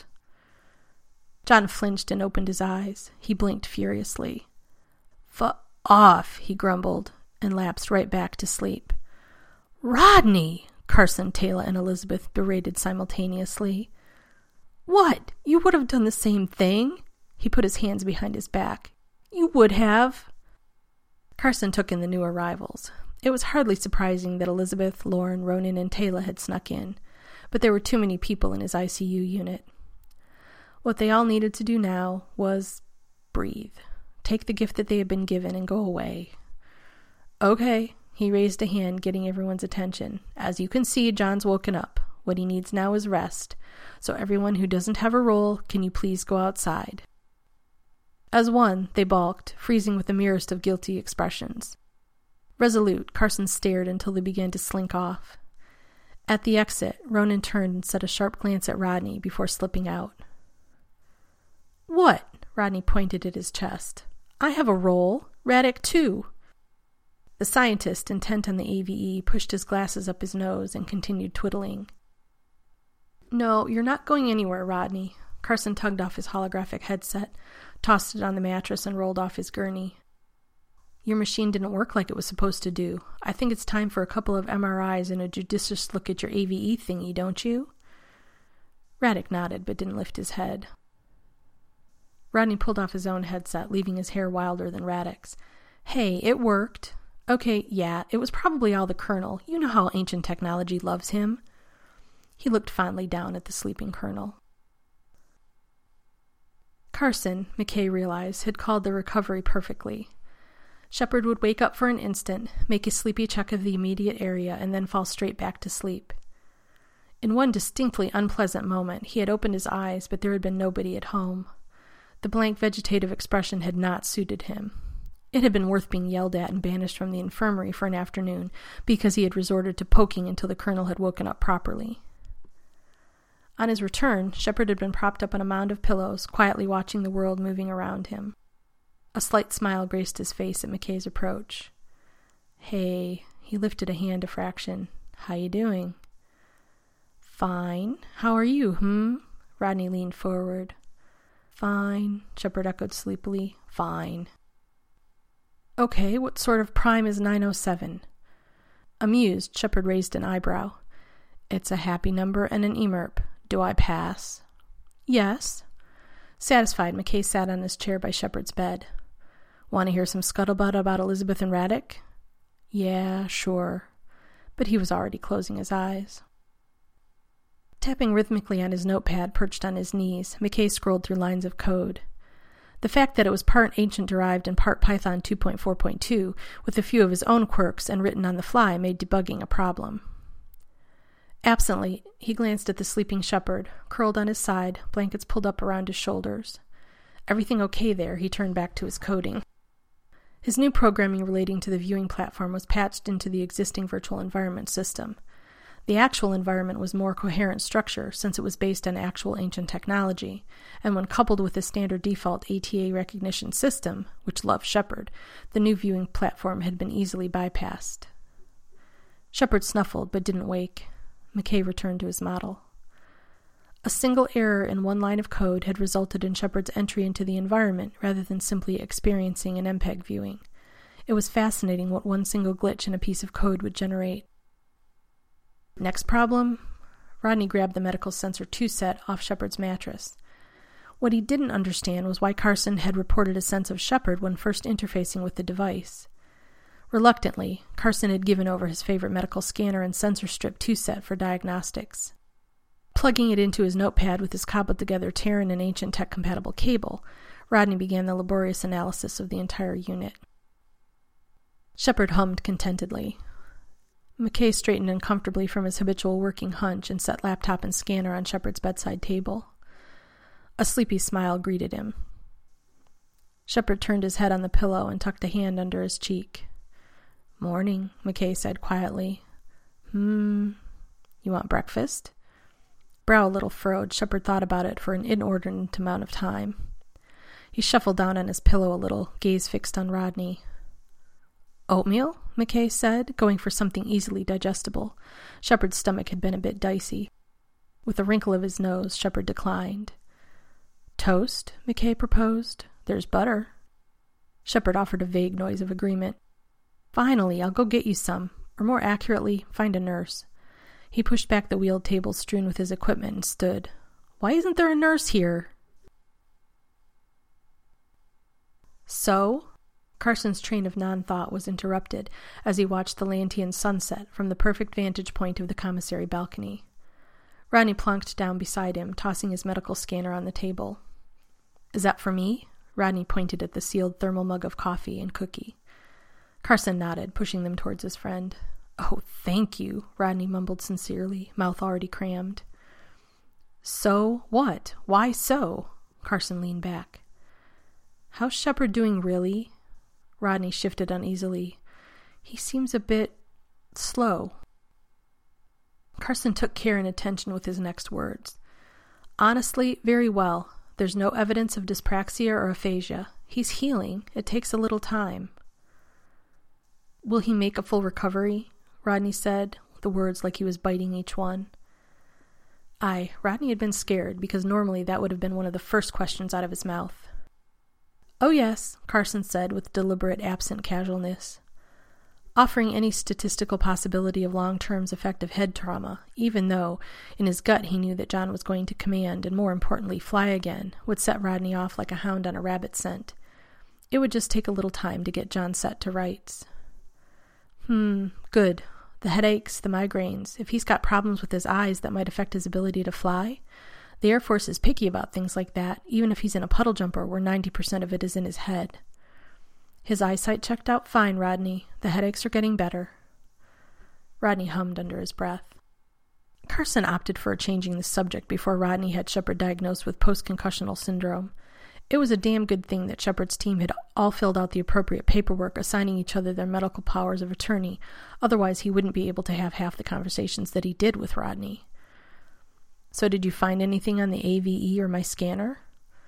John flinched and opened his eyes. He blinked furiously. F off, he grumbled, and lapsed right back to sleep. Rodney! Carson, Taylor, and Elizabeth berated simultaneously. What? You would have done the same thing? He put his hands behind his back. You would have. Carson took in the new arrivals. It was hardly surprising that Elizabeth, Lauren, Ronan, and Taylor had snuck in, but there were too many people in his I C U unit. What they all needed to do now was breathe, take the gift that they had been given, and go away. Okay, he raised a hand, getting everyone's attention. As you can see, John's woken up. What he needs now is rest. So everyone who doesn't have a role, can you please go outside? As one, they balked, freezing with the merest of guilty expressions. Resolute, Carson stared until they began to slink off. At the exit, Ronan turned and set a sharp glance at Rodney before slipping out. What? Rodney pointed at his chest. I have a role. Radek, too. The scientist, intent on the A V E, pushed his glasses up his nose and continued twiddling. No, you're not going anywhere, Rodney. Carson tugged off his holographic headset, tossed it on the mattress, and rolled off his gurney. Your machine didn't work like it was supposed to do. I think it's time for a couple of M R Is and a judicious look at your A V E thingy, don't you? Radek nodded, but didn't lift his head. Rodney pulled off his own headset, leaving his hair wilder than Radek's. Hey, it worked. Okay, yeah, it was probably all the Colonel. You know how ancient technology loves him. He looked fondly down at the sleeping Colonel. Carson, McKay realized, had called the recovery perfectly. Shepard would wake up for an instant, make a sleepy check of the immediate area, and then fall straight back to sleep. In one distinctly unpleasant moment, he had opened his eyes, but there had been nobody at home. The blank vegetative expression had not suited him. It had been worth being yelled at and banished from the infirmary for an afternoon because he had resorted to poking until the Colonel had woken up properly. On his return, Shepard had been propped up on a mound of pillows, quietly watching the world moving around him. A slight smile graced his face at McKay's approach. Hey, he lifted a hand a fraction. How you doing? Fine. How are you, hmm? Rodney leaned forward. Fine, Shepard echoed sleepily. Fine. Okay, what sort of prime is nine oh seven? Amused, Shepard raised an eyebrow. It's a happy number and an E M R P. Do I pass? Yes. Satisfied, McKay sat on his chair by Shepard's bed. Want to hear some scuttlebutt about Elizabeth and Radek? Yeah, sure. But he was already closing his eyes. Tapping rhythmically on his notepad perched on his knees, McKay scrolled through lines of code. The fact that it was part Ancient-derived and part Python two point four point two, with a few of his own quirks and written on the fly, made debugging a problem. Absently, he glanced at the sleeping Shepard, curled on his side, blankets pulled up around his shoulders. Everything okay there, he turned back to his coding. His new programming relating to the viewing platform was patched into the existing virtual environment system. The actual environment was more coherent structure since it was based on actual ancient technology, and when coupled with the standard default A T A recognition system, which loved Shepard, the new viewing platform had been easily bypassed. Shepard snuffled but didn't wake. McKay returned to his model. A single error in one line of code had resulted in Shepard's entry into the environment rather than simply experiencing an M P E G viewing. It was fascinating what one single glitch in a piece of code would generate. Next problem? Rodney grabbed the medical sensor two set off Shepard's mattress. What he didn't understand was why Carson had reported a sense of Shepard when first interfacing with the device. Reluctantly, Carson had given over his favorite medical scanner and sensor strip two set for diagnostics. Plugging it into his notepad with his cobbled-together Terran and Ancient Tech-compatible cable, Rodney began the laborious analysis of the entire unit. Shepard hummed contentedly. McKay straightened uncomfortably from his habitual working hunch and set laptop and scanner on Shepard's bedside table. A sleepy smile greeted him. Shepard turned his head on the pillow and tucked a hand under his cheek. "Morning," McKay said quietly. Hmm, you want breakfast?" Brow a little furrowed, Shepard thought about it for an inordinate amount of time. He shuffled down on his pillow a little, gaze fixed on Rodney. "Oatmeal?" McKay said, going for something easily digestible. Shepard's stomach had been a bit dicey. With a wrinkle of his nose, Shepard declined. "Toast?" McKay proposed. "There's butter." Shepard offered a vague noise of agreement. "Finally, I'll go get you some, or more accurately, find a nurse." He pushed back the wheeled table strewn with his equipment and stood. "Why isn't there a nurse here?" So? Carson's train of non-thought was interrupted as he watched the Lantean sunset from the perfect vantage point of the commissary balcony. Rodney plunked down beside him, tossing his medical scanner on the table. "Is that for me?" Rodney pointed at the sealed thermal mug of coffee and cookie. Carson nodded, pushing them towards his friend. "Oh, thank you," Rodney mumbled sincerely, mouth already crammed. "So what? Why so?" Carson leaned back. "How's Shepard doing, really?" Rodney shifted uneasily. "He seems a bit slow." Carson took care and attention with his next words. "Honestly, very well. There's no evidence of dyspraxia or aphasia. He's healing. It takes a little time." "Will he make a full recovery?" Rodney said, the words like he was biting each one. Aye, Rodney had been scared, because normally that would have been one of the first questions out of his mouth. "Oh yes," Carson said with deliberate absent casualness. Offering any statistical possibility of long-term effective head trauma, even though, in his gut he knew that John was going to command and, more importantly, fly again, would set Rodney off like a hound on a rabbit scent. It would just take a little time to get John set to rights. Hmm, good. The headaches, the migraines, if he's got problems with his eyes that might affect his ability to fly. The Air Force is picky about things like that, even if he's in a puddle jumper where ninety percent of it is in his head. His eyesight checked out fine, Rodney. The headaches are getting better. Rodney hummed under his breath. Carson opted for changing the subject before Rodney had Shepard diagnosed with post-concussional syndrome. It was a damn good thing that Shepard's team had all filled out the appropriate paperwork assigning each other their medical powers of attorney, otherwise he wouldn't be able to have half the conversations that he did with Rodney. "So did you find anything on the A V E or my scanner?"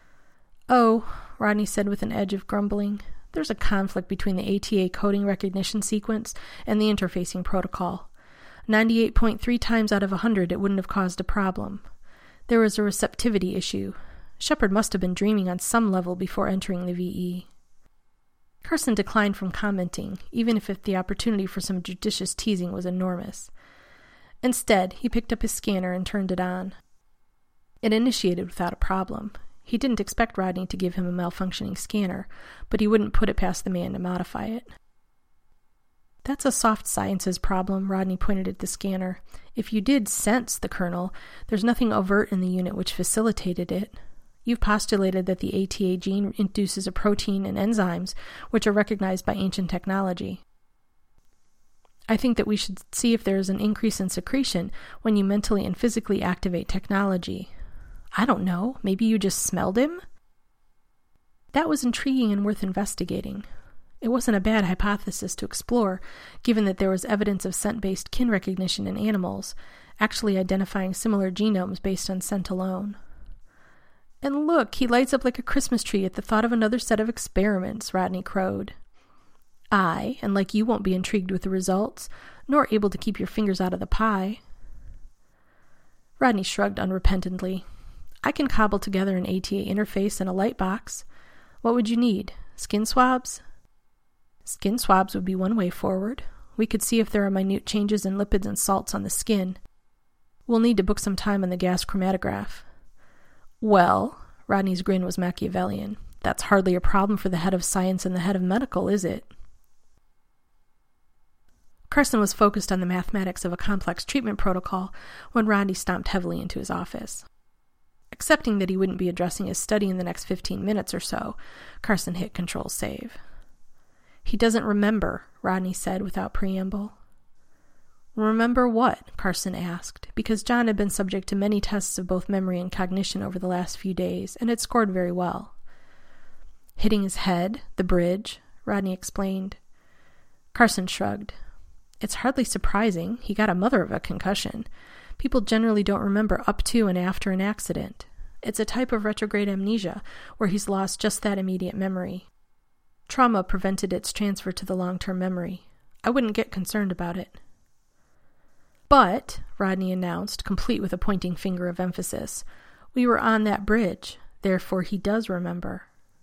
"Oh," Rodney said with an edge of grumbling, "there's a conflict between the A T A coding recognition sequence and the interfacing protocol. ninety-eight point three times out of one hundred it wouldn't have caused a problem. There was a receptivity issue. Shepard must have been dreaming on some level before entering the V E." Carson declined from commenting, even if the opportunity for some judicious teasing was enormous. Instead, he picked up his scanner and turned it on. It initiated without a problem. He didn't expect Rodney to give him a malfunctioning scanner, but he wouldn't put it past the man to modify it. "That's a soft sciences problem," Rodney pointed at the scanner. "If you did sense the kernel, there's nothing overt in the unit which facilitated it. You've postulated that the A T A gene induces a protein and enzymes which are recognized by ancient technology. I think that we should see if there is an increase in secretion when you mentally and physically activate technology. I don't know, maybe you just smelled him?" That was intriguing and worth investigating. It wasn't a bad hypothesis to explore, given that there was evidence of scent-based kin recognition in animals, actually identifying similar genomes based on scent alone. "And look, he lights up like a Christmas tree at the thought of another set of experiments," Rodney crowed. "Aye, and like you won't be intrigued with the results, nor able to keep your fingers out of the pie." Rodney shrugged unrepentantly. I can cobble together an A T A interface and a light box. What would you need? Skin swabs? Skin swabs would be one way forward. We could see if there are minute changes in lipids and salts on the skin. We'll need to book some time on the gas chromatograph. Well, Rodney's grin was Machiavellian. That's hardly a problem for the head of science and the head of medical, is it? Carson was focused on the mathematics of a complex treatment protocol when Rodney stomped heavily into his office. Accepting that he wouldn't be addressing his study in the next fifteen minutes or so, Carson hit Control Save. He doesn't remember, Rodney said without preamble. Remember what? Carson asked, because John had been subject to many tests of both memory and cognition over the last few days, and had scored very well. Hitting his head, the bridge, Rodney explained. Carson shrugged. It's hardly surprising. He got a mother of a concussion. People generally don't remember up to and after an accident. It's a type of retrograde amnesia, where he's lost just that immediate memory. Trauma prevented its transfer to the long-term memory. I wouldn't get concerned about it. But, Rodney announced, complete with a pointing finger of emphasis, we were on that bridge, therefore he does remember.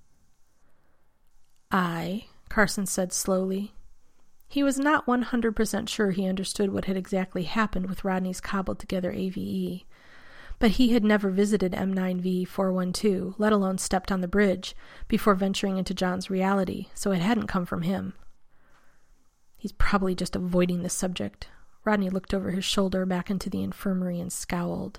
I, Carson said slowly. He was not one hundred percent sure he understood what had exactly happened with Rodney's cobbled-together A V E, but he had never visited M nine V four one two, let alone stepped on the bridge, before venturing into John's reality, so it hadn't come from him. He's probably just avoiding the subject. Rodney looked over his shoulder back into the infirmary and scowled.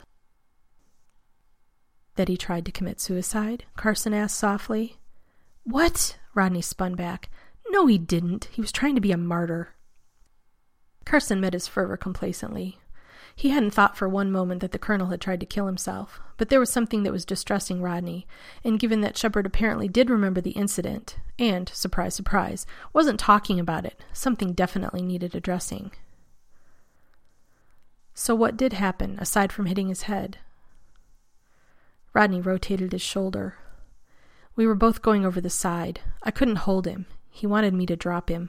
That he tried to commit suicide? Carson asked softly. What? Rodney spun back. No, he didn't. He was trying to be a martyr. Carson met his fervor complacently. He hadn't thought for one moment that the colonel had tried to kill himself, but there was something that was distressing Rodney, and given that Shepard apparently did remember the incident, and, surprise, surprise, wasn't talking about it, something definitely needed addressing. So what did happen, aside from hitting his head? Rodney rotated his shoulder. We were both going over the side. I couldn't hold him. He wanted me to drop him.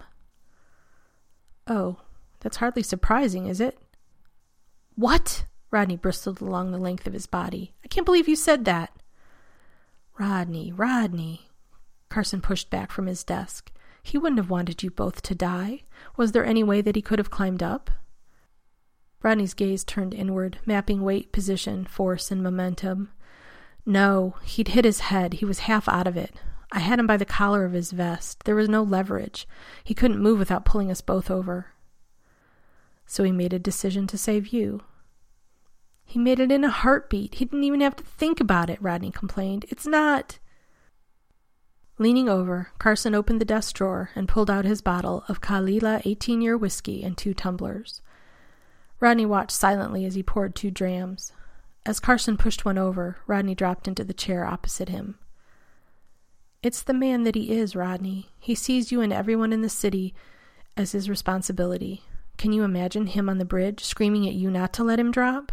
Oh, that's hardly surprising, is it? What? Rodney bristled along the length of his body. I can't believe you said that. Rodney, Rodney. Carson pushed back from his desk. He wouldn't have wanted you both to die. Was there any way that he could have climbed up? Rodney's gaze turned inward, mapping weight, position, force, and momentum. No, he'd hit his head. He was half out of it. I had him by the collar of his vest. There was no leverage. He couldn't move without pulling us both over. So he made a decision to save you. He made it in a heartbeat. He didn't even have to think about it, Rodney complained. It's not... Leaning over, Carson opened the desk drawer and pulled out his bottle of Kalila eighteen-year whiskey and two tumblers. Rodney watched silently as he poured two drams. As Carson pushed one over, Rodney dropped into the chair opposite him. It's the man that he is, Rodney. He sees you and everyone in the city as his responsibility. Can you imagine him on the bridge, screaming at you not to let him drop?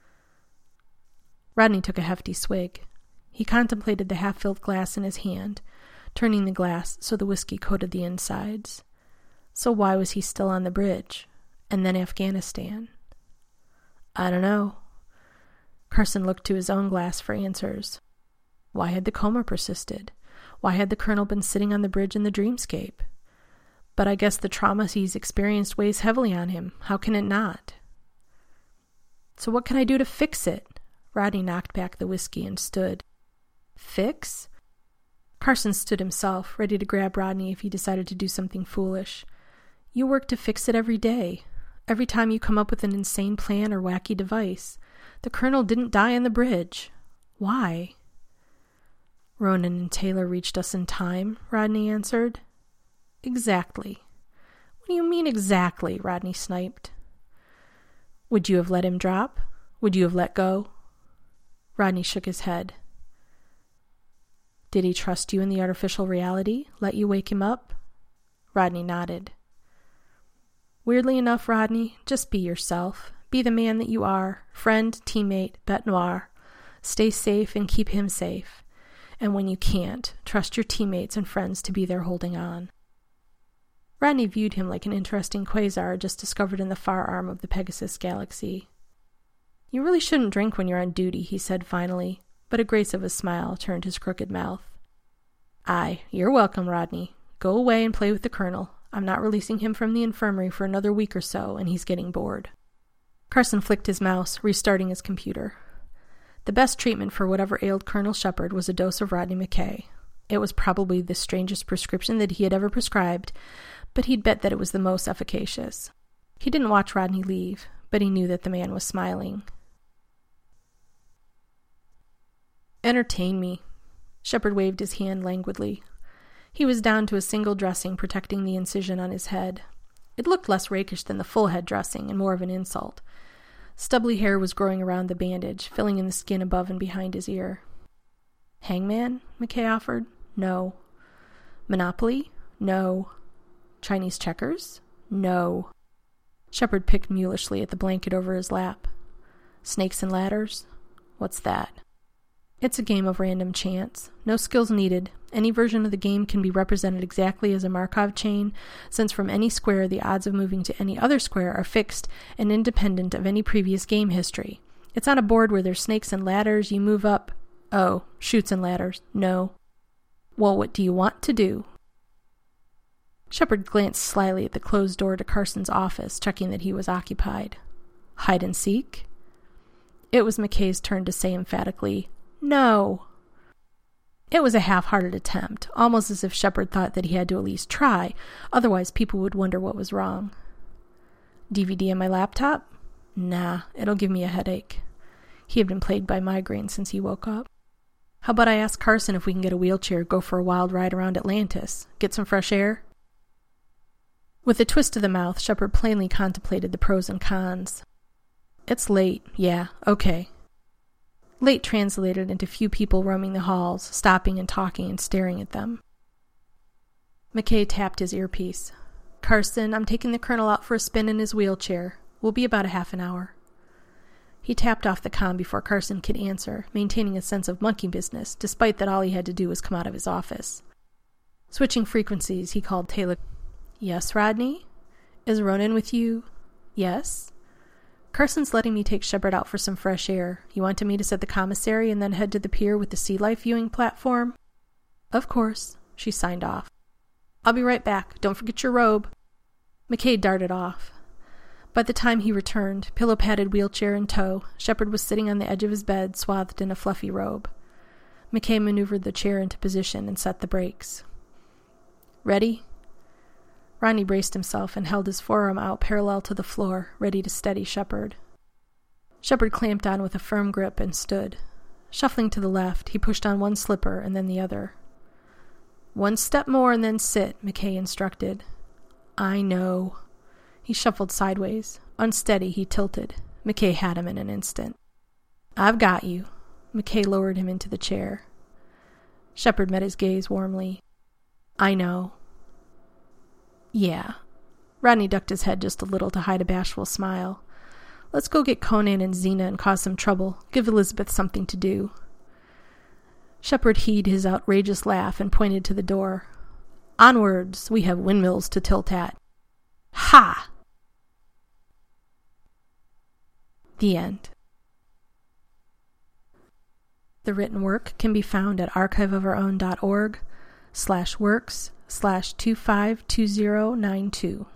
Rodney took a hefty swig. He contemplated the half-filled glass in his hand, turning the glass so the whiskey coated the insides. So why was he still on the bridge? And then Afghanistan? I don't know. Carson looked to his own glass for answers. Why had the coma persisted? Why had the colonel been sitting on the bridge in the dreamscape? But I guess the trauma he's experienced weighs heavily on him. How can it not? So what can I do to fix it? Rodney knocked back the whiskey and stood. Fix? Carson stood himself, ready to grab Rodney if he decided to do something foolish. You work to fix it every day. Every time you come up with an insane plan or wacky device. The colonel didn't die on the bridge. Why? Ronan and Taylor reached us in time, Rodney answered. Exactly. What do you mean exactly? Rodney sniped. Would you have let him drop? Would you have let go? Rodney shook his head. Did he trust you in the artificial reality? Let you wake him up? Rodney nodded. Weirdly enough, Rodney, just be yourself. Be the man that you are. Friend, teammate, bête noire. Stay safe and keep him safe. And when you can't, trust your teammates and friends to be there holding on. Rodney viewed him like an interesting quasar just discovered in the far arm of the Pegasus galaxy. You really shouldn't drink when you're on duty, he said finally, but a grace of a smile turned his crooked mouth. Aye, you're welcome, Rodney. Go away and play with the colonel. I'm not releasing him from the infirmary for another week or so, and he's getting bored. Carson flicked his mouse, restarting his computer. The best treatment for whatever ailed Colonel Shepard was a dose of Rodney McKay. It was probably the strangest prescription that he had ever prescribed, but he'd bet that it was the most efficacious. He didn't watch Rodney leave, but he knew that the man was smiling. Entertain me. Shepard waved his hand languidly. He was down to a single dressing protecting the incision on his head. It looked less rakish than the full head dressing and more of an insult. Stubbly hair was growing around the bandage, filling in the skin above and behind his ear. Hangman? McKay offered. No. Monopoly? No. Chinese checkers? No. Shepard picked mulishly at the blanket over his lap. Snakes and ladders? What's that? It's a game of random chance. No skills needed. Any version of the game can be represented exactly as a Markov chain, since from any square the odds of moving to any other square are fixed and independent of any previous game history. It's on a board where there's snakes and ladders. You move up. Oh, chutes and ladders. No. Well, what do you want to do? Shepard glanced slyly at the closed door to Carson's office, checking that he was occupied. Hide and seek? It was McKay's turn to say emphatically, No. It was a half-hearted attempt, almost as if Shepard thought that he had to at least try, otherwise people would wonder what was wrong. D V D on my laptop? Nah, it'll give me a headache. He had been plagued by migraines since he woke up. How about I ask Carson if we can get a wheelchair, go for a wild ride around Atlantis, get some fresh air? With a twist of the mouth, Shepard plainly contemplated the pros and cons. It's late, yeah, okay. Late translated into few people roaming the halls, stopping and talking and staring at them. McKay tapped his earpiece. Carson, I'm taking the colonel out for a spin in his wheelchair. We'll be about a half an hour. He tapped off the comm before Carson could answer, maintaining a sense of monkey business, despite that all he had to do was come out of his office. Switching frequencies, he called Taylor. Yes, Rodney? Is Ronan with you? Yes? Carson's letting me take Shepard out for some fresh air. You wanted me to set the commissary and then head to the pier with the sea life viewing platform? Of course, she signed off. I'll be right back. Don't forget your robe. McKay darted off. By the time he returned, pillow-padded wheelchair in tow, Shepard was sitting on the edge of his bed, swathed in a fluffy robe. McKay maneuvered the chair into position and set the brakes. Ready? Rodney braced himself and held his forearm out parallel to the floor, ready to steady Shepard. Shepard clamped on with a firm grip and stood. Shuffling to the left, he pushed on one slipper and then the other. One step more and then sit, McKay instructed. I know. He shuffled sideways. Unsteady, he tilted. McKay had him in an instant. I've got you. McKay lowered him into the chair. Shepard met his gaze warmly. I know. Yeah. Rodney ducked his head just a little to hide a bashful smile. Let's go get Conan and Xena and cause some trouble. Give Elizabeth something to do. Shepard heed his outrageous laugh and pointed to the door. Onwards, we have windmills to tilt at. Ha! The end. The written work can be found at archiveofourown.org slash works slash two five two zero nine two.